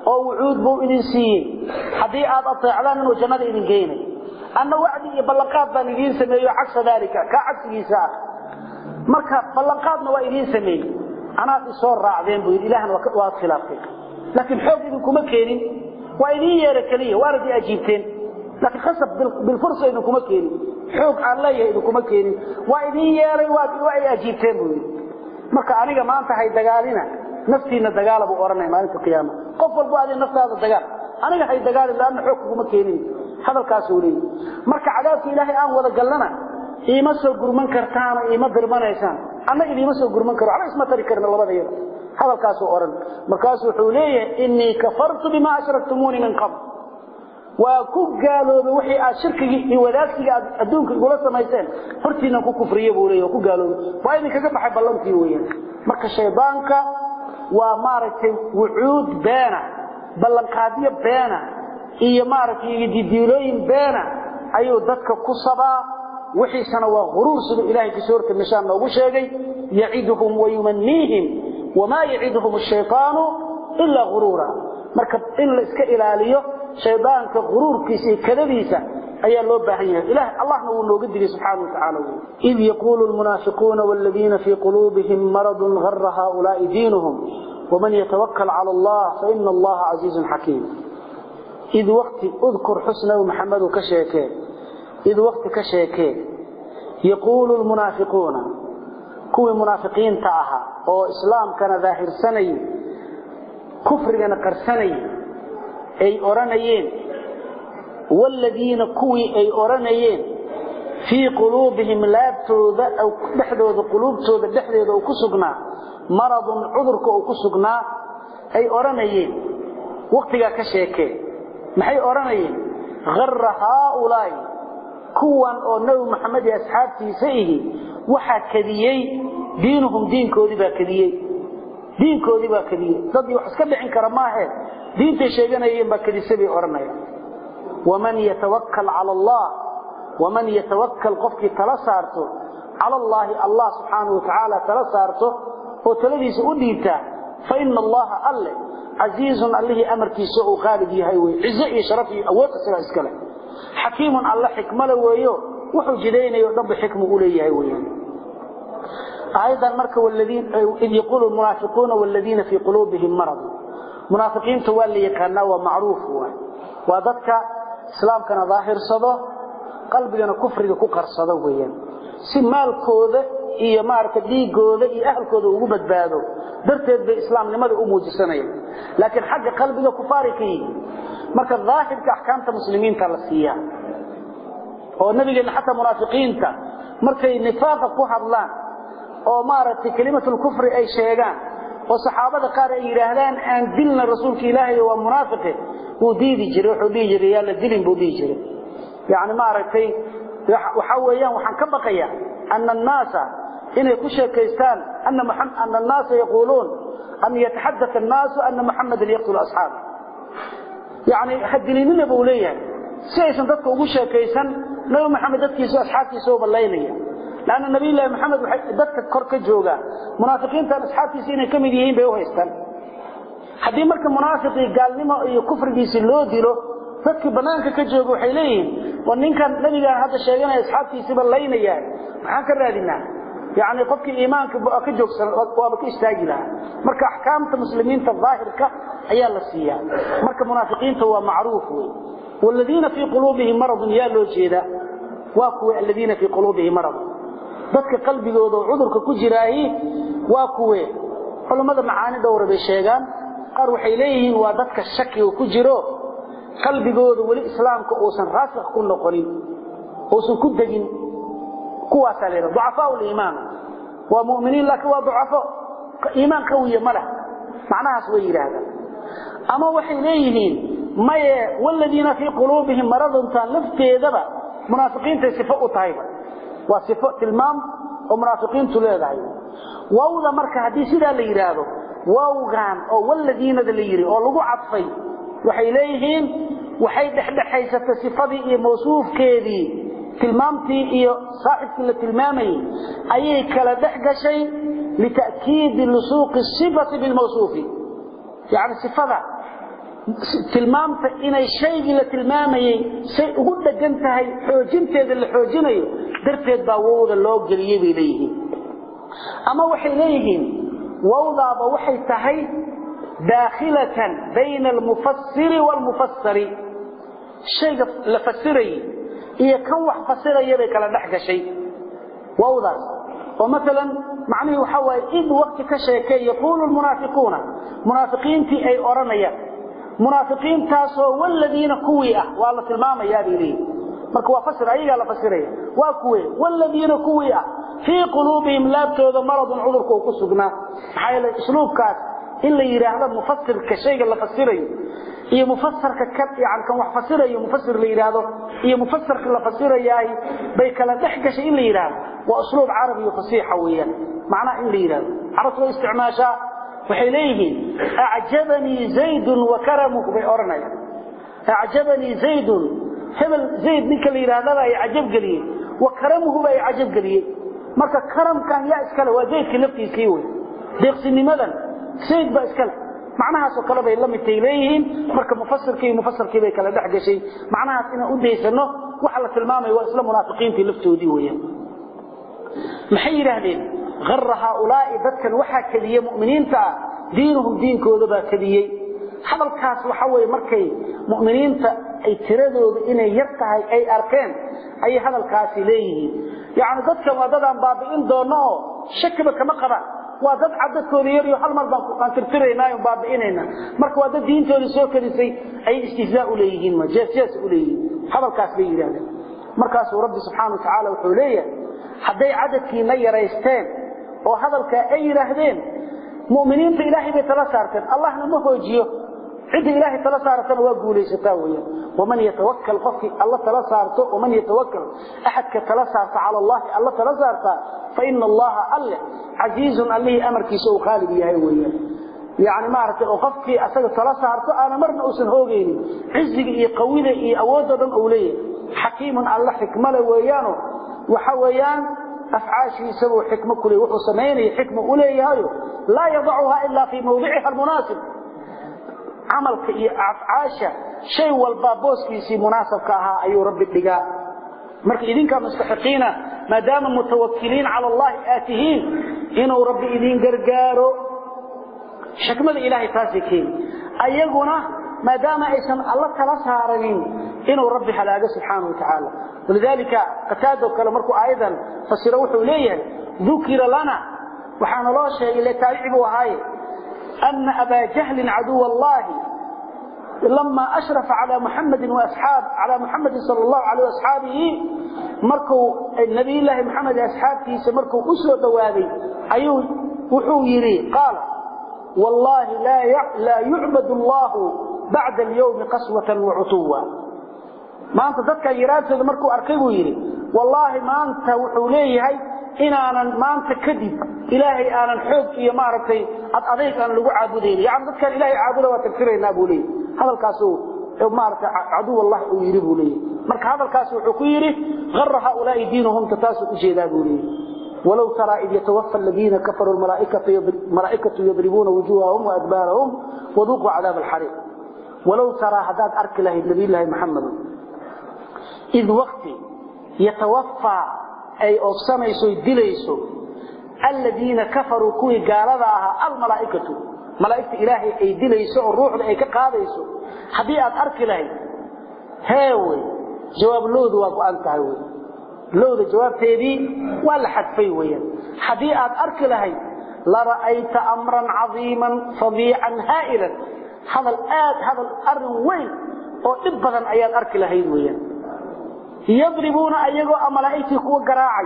oo wuxuud buu idin siiyay hadii aad ateecdaan inuu jannada idin geeyay anna wacdi iyo ballanqaad baan idin sameeyo cagsa dalika ka cagsigiisa marka ballanqaadna waa idin sameeyay ana soo raacdeen buu ilaahna waa khilaafay laakiin xoog idin kuma keenin waa idin yeera kaliya waardi ajiibteen laakiin khasab bil fursa idin kuma keenin xoog aan leeyahay idin kuma keenin waa idin yeeray waa ay ajiibteen buu marka aniga maanta hay dagaalina naftiina dagaal buu oranay maalinta qiyaama qof walba aad naftaada dagaal aniga hay dagaal laana xoog kuma keenin hadalkaas uu leeyahay marka cadaabka ilaahay aan wada galnana iima soo gurman kartaan iima dirmanaysan ana iima soo gurman karo ala isma tari karna labadayada hadalkaas uu oran markaas wuxuu leeyahay inni kafartu bima ashraktumuni min qabl wa ku gaaloobay wixii aad shirkiga iyo wadaagsiga adduunka igula samayseen hortiina ku kufriye buu leeyahay ku gaaloobay waa idin kaga baxay ballantii weeyaan marka shaydaanka waa maaragtay wuxuud beena ballanqaadiyo beena iyo maaragtay didiilooyin beena ayuu dadka ku sabaa wixii sana waa ghuruur sida ilaahay ka suurta mishaan noogu sheegay ya'iduhum wa yumannihim wama ya'iduhum ash-shaytaanu illa ghurura marka in la iska ilaaliyo shaydaanka ghuruurkiisa iyo kadadiisa ayaa loo baahan yahay ilaahay allahna wuu nooga digay subhanahu wa ta'ala id yaqulu al-munafiquna wal-ladina fi qulubihim maradun gharra ha'ula'i diinuhum ومن يتوكل على الله فإن الله عزيز حكيم إذ وقت اذكر حسنه محمد كشيكين إذ وقت كشيكين يقول المنافقون كوي منافقين تعها أو إسلام كان ظاهر سني كفر كان قرسني أي أرانيين والذين كوي أي أرانيين في قلوبهم لابتوذ أو دحدوذ قلوبتوذ دحدوذ أو كسقنا مرض عذرك أو كسقنا أي أرانيين وقتها كشيكين محي أرانيين غر هؤلاء كوان أو نبي محمد أصحابتي سيئه وحا كذيي دينهم دينكودي با كذيي دينكودي با كذيي ضدي وحسكب عن كرماه دين تشيغنا يبا كذي سبي أرانيين ومن يتوكل على الله ومن يتوكل قفك تلسارته على الله سبحانه وتعالى تلسارته وتلبيس أديته فإن الله أله عزيز الله أمركي سوء خالد يهيوي عزئي شرفي أول أسرع إسكاله حكيم الله حكمه ويو وحجدين يضب حكمه إليه ويان أيضا مركب والذين إذ يقول المنافقون والذين في قلوبهم مرض منافقين تولي كان ومعروف وذلك إسلام كان ظاهر صده قلبنا كفر كقر صده ويان سمال كوذا إيه مارك ديجوذا إيه أهل كوذا وجبت بعده درت بإسلام لماذا أموج السنة لكن حق قلبنا كفاركي marka dhaahirka ahkaamta muslimiinta la siiyaa oo nabiga xataa munaafiqiinta markay nifaaqa ku hadlaan oo maaragtay kalimatul kufri ay sheegaan oo saxaabada qaar ay yiraahdaan aan dilna rasuulka ilaahay waa munaafiqe uu diidi jiray wuxuu dhigi jiray yaa la dilin buu dhigi jiray yaani maaragtay waxa weeyaan waxaan ka baqayaa anna an-naasa inay ku sheekaystaan anna an-naasa yaquluun an yatahaddatha an-naasu anna muhammadan yaqtul ashaabahu يعني حدلين بوليه سيسن dadka ugu sheekaysan nabi maxamed dadkiisa asxaabtiisa oo balaynaya laana nabi ilaahay maxamed dadka kor ka jooga munaafiqiinta asxaabtiisa inay kamid yihiin bay u haystaan hadii marka munaafiqi gaalnimo iyo kufrigiisa loo dilo dadka banaanka ka jooga waxay leeyihiin waa ninkan nabiga hadda sheeganay asxaabtiisa balaynaya maxaan ka raadinaa يعني قفك إيمانك بأك جوكسن وابك استاجلها مرك أحكام المسلمين الظاهرك أيها السياء مرك منافقين هو معروف والذين في قلوبهم مرض يالو جيدا واكوا الذين في قلوبهم مرض ذاتك قلبي ذو عذرك كجراهي واكوا قالوا ماذا معاني دور بالشيغان قالوا إليهم وذاتك الشك وكجرو قلبي ذو والإسلام كأوسن راسخ كل قريب أوسن كدجين كوا سالين ضعفاء الإيمان ومؤمنين لك وضعفاء إيمان قوي مله معناها سوير هذا أما وحينيهين ما والذين في قلوبهم مرض تنفت ذبا منافقين تصفاء طيبا وصفاء المام ومنافقين تلاد عيو ووذا مركة حديث ذا اللي يراده ووغان أو والذين ذا اللي يري أو لغو عطفي وحينيهين وحيد حيثة صفاء موصوف كذي tilmaamtii iyo saaxibkii la tilmaamay ayay kala dhaxgashay litaakid lusuq sifati bil mawsuuf yaani sifada tilmaamta inay shaygi la tilmaamayay say ugu dhagan tahay xoojinteeda la xoojinayo darteed baa wawda loo geliyay bay leeyihiin ama waxay leeyihiin wawdaaba waxay tahay daakhilatan bayna almufassir walmufassari shayga la fasiray iyo kan wax fasiraya bay kala dhax gashay wawdaas oo mesela macnaheedu waxa way id waqti ka sheekay yaqulu almunafiquna munafiqiinti ay oranayaan munaafiqiintaasoo waladiina kuwii ah waa la tilmaamayaa ilay marka waa fasir ayaga la fasiraya waa kuwii waladiina kuwii ah fi qulubihim laabtooda maradun cudurku ku sugnaa maxay isluubkaas in la yiraahdo mufassirka shayga la fasirayo iyo mufassirka kan wax fasirayo mufassir la yiraahdo iyo mufassirka la fasirayaay bay kala dhaxgashay in la yiraahdo waa usluub carabi fasiixa weeyaan macna in la yiraahdo arabtu isticmaasha waxay leeyihiin a'jabani zayd wa karamuhu bi ornay a'jabani zayd hebel zayd ninka la yiraahdo ay ajab galiyay wa karamuhu bay ajab galiyay marka karamkan yaa iskala waa zaydka laftiisii way deeqsinimadan zayd ba iskala macnahaas oo kale bay la mid leeyihiin marka mufassirkii bay kala dhax gashay macnahaas ina u deysano waxa la tilmaamay waa isla munaafiqiintii laftoodii weeyaan maxay yiraahdeen gharra haulaa'i dadkan waxa kaliye mu'miniinta diinuhum diinkooda baa kaliye hadalkaas waxa way markay mu'miniinta ay tiradooda inay yar tahay ay arkeen ay hadalkaasi leeyihiin yaani dadka wadadan baabi'in doono shakiba kama qabaan waa dad cadadkooda yar iyo hal mar baan ku qantirtireenaa baabi'inayna marka waa dad diintooda soo kadisay ay istihzaa u leeyihiin ma jees u leeyihiin hadalkaas bay yiraahdeen markaas rabbi subhanahu wa ta'ala wuxuu leeyahay haday cadadkiina yaraysteen oo hadalka ay yiraahdeen mu'miniinta ilaahay bay tala saarteen allahna ma hoojiyo cid ilaahay tala saartan waa guulaysataa weeyaan waman yatawakkal qofki allah tala saarto waman yatawakkal ahadka tala saarta ala allah allah tala saarta fa inna allah alla azizun alayhi amarkiisa oo qaalib yahay weeyaan yaani ma aragtay oo qofki asaga tala saarto aan marna uusan hoogeynin ciziga iyo qawida iyo awooda dhan uu leeyahay hakiimun allah hikmada weeyaan waxa weeyaan afcaashii sabab xikmo kulay wuxuu sameeyay xikmo u leeyahay la yadacuha illa fi mawdi'iha almunasib عملك iyo afcaasha shay walba booskiisi munaasabka aha ayuu rabbi dhigaa marka idinka mustaxiqiina maadaama mutawakkiliin ala allah aatihiin inuu rabbi idin gargaaro xikmada ilaahay taasikiin ayaguna maadaama aysan allah kala saaranin inuu rabbi halaaga subhanahu wa ta'ala walidalika qataado kala markuu aayadan fasira wuxuu leeyahay dhukira lana waxana loo sheegay la taariibu wahay أن أبا جهل عدو الله لما أشرف على محمد صلى الله عليه وأصحابه مركوا النبي الله محمد أصحابه سمركوا أسوة دوابي أيوه وحويري قال والله لا يعبد الله بعد اليوم قسوة وعطوة ما أنت ذاتك يراد مركوا أركبوا يري والله ما أنت وحوليه inaanan maanta kadib ilaahay aanan xoog iyo maartay adeeg aan lagu caabudeen yaani dadka ilaahay caabudo waa tafsireena buulay hadalkaas oo maartay adu wallahi uu yiri buulay marka hadalkaas wuxuu ku yiri gharha ulaa diinuhum tataasu u jeedaa buulay walaw tara id yatawaffa alladheena kafaru almalaa'ikatu yadribuna wujuhahum wa adbarahum wa dhuqu 'adab al-hariq walaw tara hadad arki lahayd nabi ilaahi muhammad id waqti yatawaffa أي أفسميسو يدليسو الذين كفروا كوي قالها الملائكة ملائكة إلهي أي دليسو الروح أي كقاديسو حبيئة أرك لهي هاوي جواب لود وأنت هاوي لود جواب تيدي ولا حدفي ويا حبيئة أرك لهي لرأيت أمرا عظيما فظيعا هائلا هذا الأرض وين وإبضا أيان أرك لهي ويا يضربون أيغو أملائكي كوا قراعي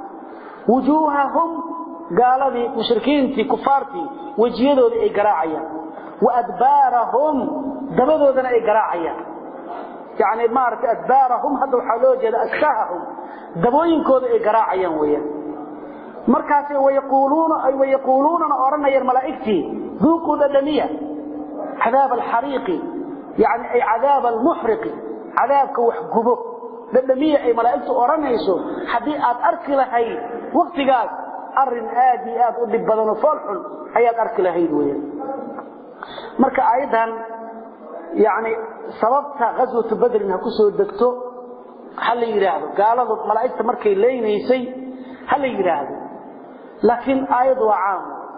وجوههم قالوا مشركين في كفارتي وجيدوا أي قراعي وأدبارهم دبدوا ذن أي قراعي يعني مارك أدبارهم هذا الحلوجة أسكاهم دبوين كود أي قراعي ويا مركاسي ويقولون أنا أرنا يا الملائكتي ذوقوا الدمية عذاب الحريق يعني أي عذاب المحرق عذابك وحقبه dadamiya ay malaa'iktu oranayso hadii aad arki lahayd waqtigaas arin aad u dib badan oo falxun ayaad arki lahayd weeyaan marka ayadan يعني سببت غزوة بدر إنها كسو دكتو هل يراهدو قالوا ملائكة مركي لينيسي هل يراهدو لكن آيض وعام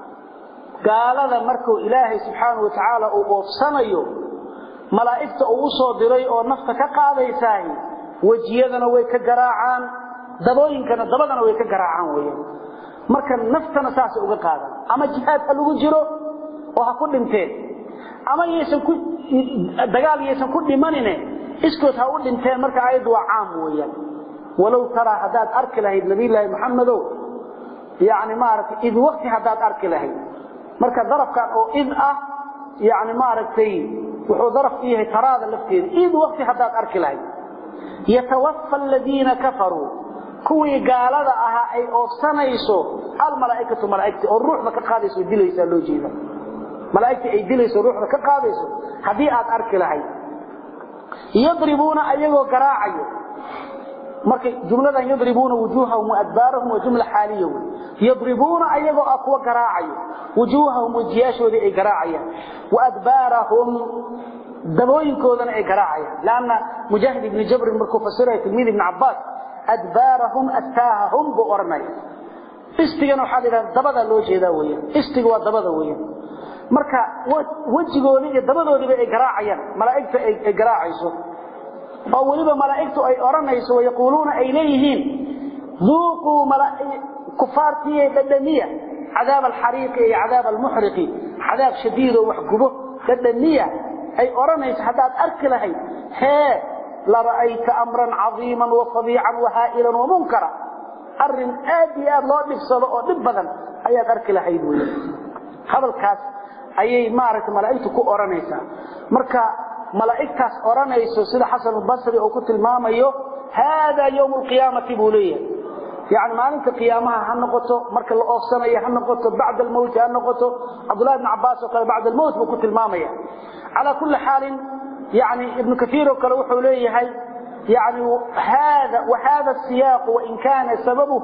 قال مركو إلهي سبحانه وتعالى وصنيو ملائكة أوصو دري أو نفتك قاضي ساهي وجيدنا ويكا قراعان دبوين كان دبدنا ويكا قراعان ويا marka naftana saas uga qaadan ama jihaad lagu jiro waxa ku dhinteen ama yeesan ku dagaal yeesan ku dhimanine iskood ha u dhinteen marka ayadu waa caam weeyaan walaw tara hadaad arki lahayd nabiga Muhammado yaani maaragtay id waqti hadaad arki lahayd marka darafkan oo id ah yaani maaragtay wuxuu daraf yahay taraada lafteeda id waqti hadaad arki lahayd yatawaffa alladina kafaru kuwii gaalada aha ay oofsanayso al malaa'ikatu malaa'ikti oo ruuxda ka qaadayso dilaysa loo jeeda malaa'ikti ay dilayso ruuxda ka qaadayso hadii aad arki lahayd yadribuna ayagoo garaacayo markay jumladan yadribuna wujuhahum wa adbarahum wa jumla haliyo yadribuna ayagoo aqwa garaacayo wujuhahum wajiyashooda ay garaacayaan wa adbarahum dabooyinkoodana ay garaacayaan laana mujahid ibn jabr markuu fasiray tilmiid ibn abbas أدبارهم أستاههم بأرمي استيغان وحالي دبدا لو جيدا ويا استيغ ودبدا ويا marka wajigoodi iyo dabadoodi ay garaacayaan malaa'ikta ay garaacayso oo waliba malaa'iktu ay oranayso way yaquluna ay leeyihiin dhuqu kufartiye dadaniya عذاب الحريق iyo عذاب المحرق عذاب شديد وحقبه dadaniya ay oranayso hadaad arki lahayd لرأيت أمرا عظيما وفظيعا وهائلا ومنكرا أرن آدي الله نفسه ودبدا أي أرك لحيد ويا هذا الكاس أي معركة ملائكة كو أورانيسا مركا ملائكة أورانيسا سيد حسن البصري أو كنت الماما هذا يوم القيامة بولية يعني ما أنت قيامها هنقطه مركا الأوفسانية هنقطه بعد الموت هنقطه عبد الله بن عباس وقال بعد الموت وكنت الماما على كل حال يعني ابن كثير وكلوح إليه يعني وهذا السياق وإن كان سببه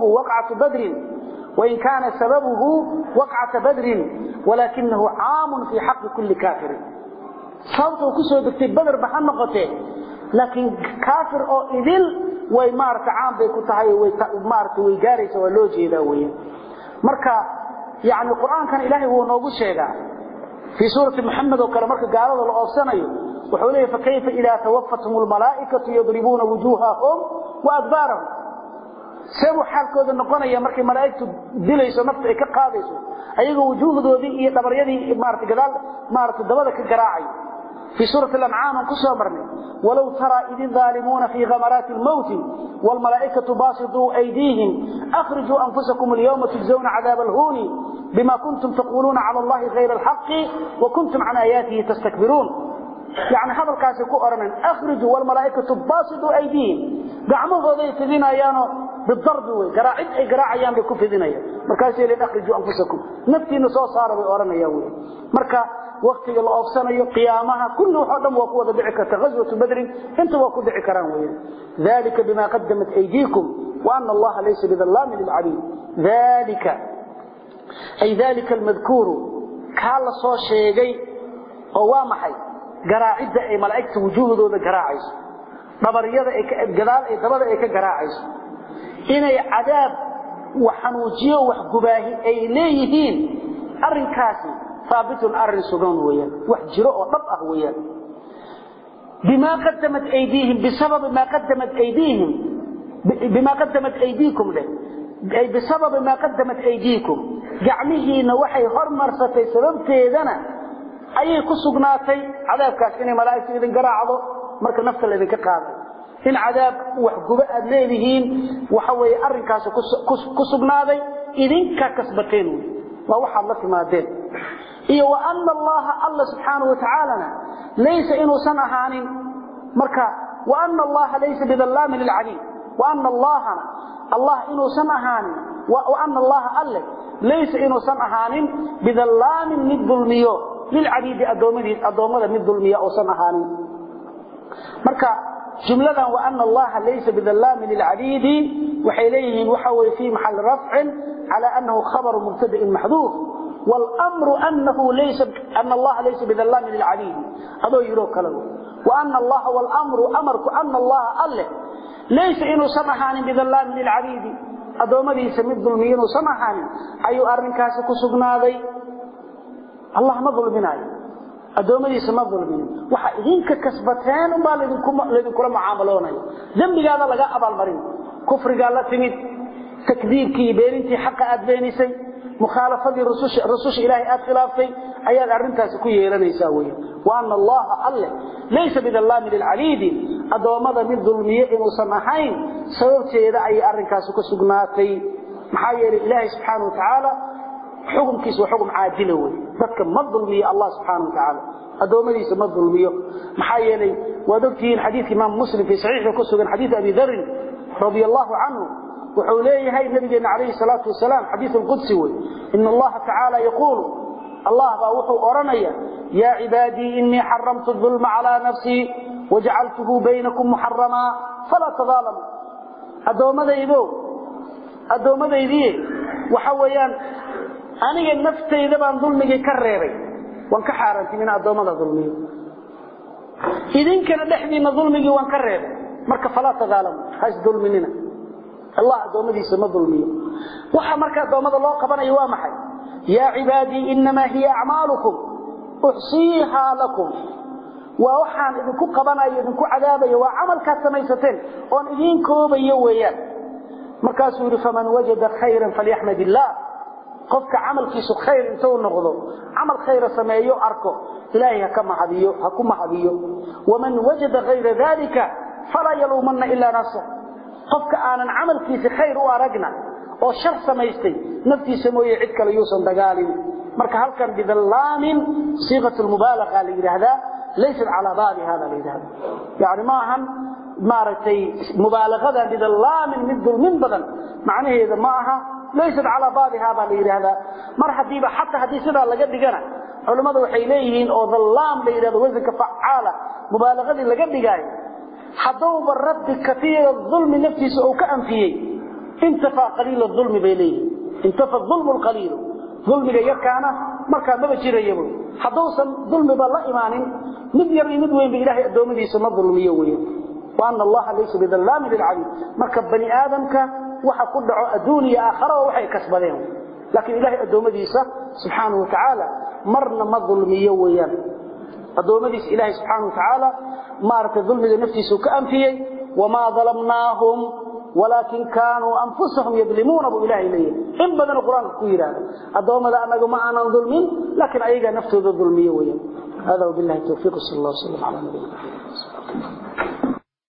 وقعة بدر ولكنه عام في حق كل كافر صوته كسو دكتب بدر بحن نقطه لكن كافر أو إذل ويمارت عام بيكتهي ويمارت ويقارس ولوجه ذويه مركا يعني القرآن كان إلهي هو نوغو الشيء في سورة محمد وكرمك قالوا الله أفسنيه وحوله فكيف إذا توفتهم الملائكة يضربون وجوههم وأدبارهم سيبوا حالكو ذا النقونا يا مركي ملائكة دليسوا نفسه كقادسوا أيضا وجوه ذي دبريدي مارت قدال مارت دبادك القراعي في سورة الأنعام انقصوا مرني ولو ترى إذ الظالمون في غمرات الموت والملائكة باسطوا أيديهم أخرجوا أنفسكم اليوم تجزون عذاب الهون بما كنتم تقولون على الله غير الحق وكنتم عن آياته تستكبرون يعني هذا الكاس كأرنا أخرجوا والملائكة باسطوا أيديهم دعموه ذي تذين أيانه بالضرب وقراعد أي قراع أيام لكم في ذين أيام مركز يلي أخرجوا أنفسكم نفتي نصوص صار بأرنا يوي مركز وقت الله أفسنا قيامها كله حدم وقوة بعكة غزوة بدر انت وقوة بعكران وين ذلك بما قدمت أيديكم وأن الله ليس بظلام للعبيد ذلك المذكور كان صو شيغي oo waa maxay garaacida ay malaa'iktu wujuuhdooda garaacayso dabariyada ay gadaal ay dabada ay ka garaacayso inay cadaab waxanuujiyo wax gubaahi ay leeyihiin arinkaasi saabitun arrin sugan weeyaan wax jiro oo dhab ah weeyaan bima qaddamat aydihim bisabab ma qaddamat aydihim bima qaddamat aydikum ay bisabab ma qaddamat aydikum gacmihiina waxay hormarsatay sababteedana ayay ku sugnaatay cadaabkaas inay malaa'iktu idin garaacdo marka nafta la idinka qaado in cadaab wax guba aad leedihiin waxa way arrinkaas ku sugnaaday idinka kasbateen waa waxa la timaadeen iyo wa anna Allah subhanahu wa ta'ala laysa inuu san ahaanin marka wa anna Allah laysa bidhallamin lil 'abid wa anna Allah inuu san ahaanin wa anna Allah laysa inuu san ahaanin bidhallamin lidhulmiyo للعبيد أدومده من ظلمية أو سنهاني مركا جملة وأن الله ليس بظلام للعبيد وحيليه وحوي في محل رفع على أنه خبر مبتدئ محذوف والأمر أن الله ليس بظلام للعبيد هذا يروك كلام وأن الله والأمر أمرك أن الله الله ليس إنه سمحان بظلام للعبيد أدوما دي سمد ظلمين وسمحان أي أرنكاس كسبناذي الله ما ظلمنا أدوما دي سمد ظلمين وحقين ككسبتين وما لديكم معاملون ذنب هذا لقاء أبا المرين كفر قال لا تمد تكذيب كي بينتي حق أدبينيسي مخالفة الرسول إلهي أدخلافتي أياد أرنتاس كي يلانيسا ويا وأن الله ليس بظلام للعبيد أدوما من ظلمية إنه سمحين سببتي إذا أي أرنكاس كسبناتي محايا إلهي سبحانه وتعالى حكم كيس وحكم عادله ذلك ما الظلمية الله سبحانه وتعالى أدوما ليس ما الظلمية محايا لي ودكتين حديث إمام مسلم في صحيح كسوغن حديث أبي ذر رضي الله عنه وحوليه هاي النبي عليه الصلاة والسلام حديث القدسي إن الله تعالى يقول الله باوحو أرنيا يا عبادي إني حرمت الظلم على نفسي وجعلته بينكم محرما فلا تظالموا أدوما ذيبو وحويان أنا النفس إذا بان ظلمي كريري وانكحارنتي من أدوما ظلمي إذن كان لحدينا ظلمي وانكريري مركا فلا تظالموا هاش ظلمنا الله أدومدي سما ظلميه وحا مركا أدومد الله قبنا يوامحي يا عبادي إنما هي أعمالكم أحصيها لكم ووحان إذنكو قبنا إذنكو عذابي وعمل كالسميستين وأن إذنكو بيويان مركا سوري فمن وجد خيرا فليحمد الله قفك عمل كيسو خير انتو النغضو عمل خير سمايو أركو إلهي هكما حبيو ومن وجد غير ذلك فلا يلومن إلا نفسه qofka aanan amalkiisa khayr u aragna oo shar samaystay naftiisa mooyee cid kale yuusan dagaalin marka halkan bidallaamin siiqatul mubalagha la yiraahdaa laysa ala baadi hada la yiraahdaa yaani maahan maaratay mubalaghada bidallaamin min badan macnaheedu maaha laysa ala baadi hada la yiraahdaa mar hadiiba hatta hadiisada laga dhigana culimadu waxay leeyihiin oo dallaam la yiraahdo wasanka facaala mubalaghadii laga dhigay حضوب الرد كثير الظلم نفسه أو كأنفيه انتفى قليل الظلم بيليه انتفى الظلم القليل ظلم يكانا مركا مبشر يبو حضوصا ظلم بالله إيمان مدير مدوين بإله أدومي سمى الظلم يوين وأن الله ليس بظلام للعبيد مركا بني آدمك وحا قدعوا أدوني آخره وحي كسب لهم لكن إله أدومي سبحانه وتعالى مرنا ما الظلم يوين أدومديس إلهي سبحانه وتعالى مارت الظلم لنفسه كأنفيه وما ظلمناهم ولكن كانوا أنفسهم يظلمون أبو إلهي إليه إن بدن القرآن كويرا أدومد أنه معنا ظلمين لكن أيها نفسه ذو الظلمية هذا وبالله التوفيق صلى الله عليه وسلم على نبينا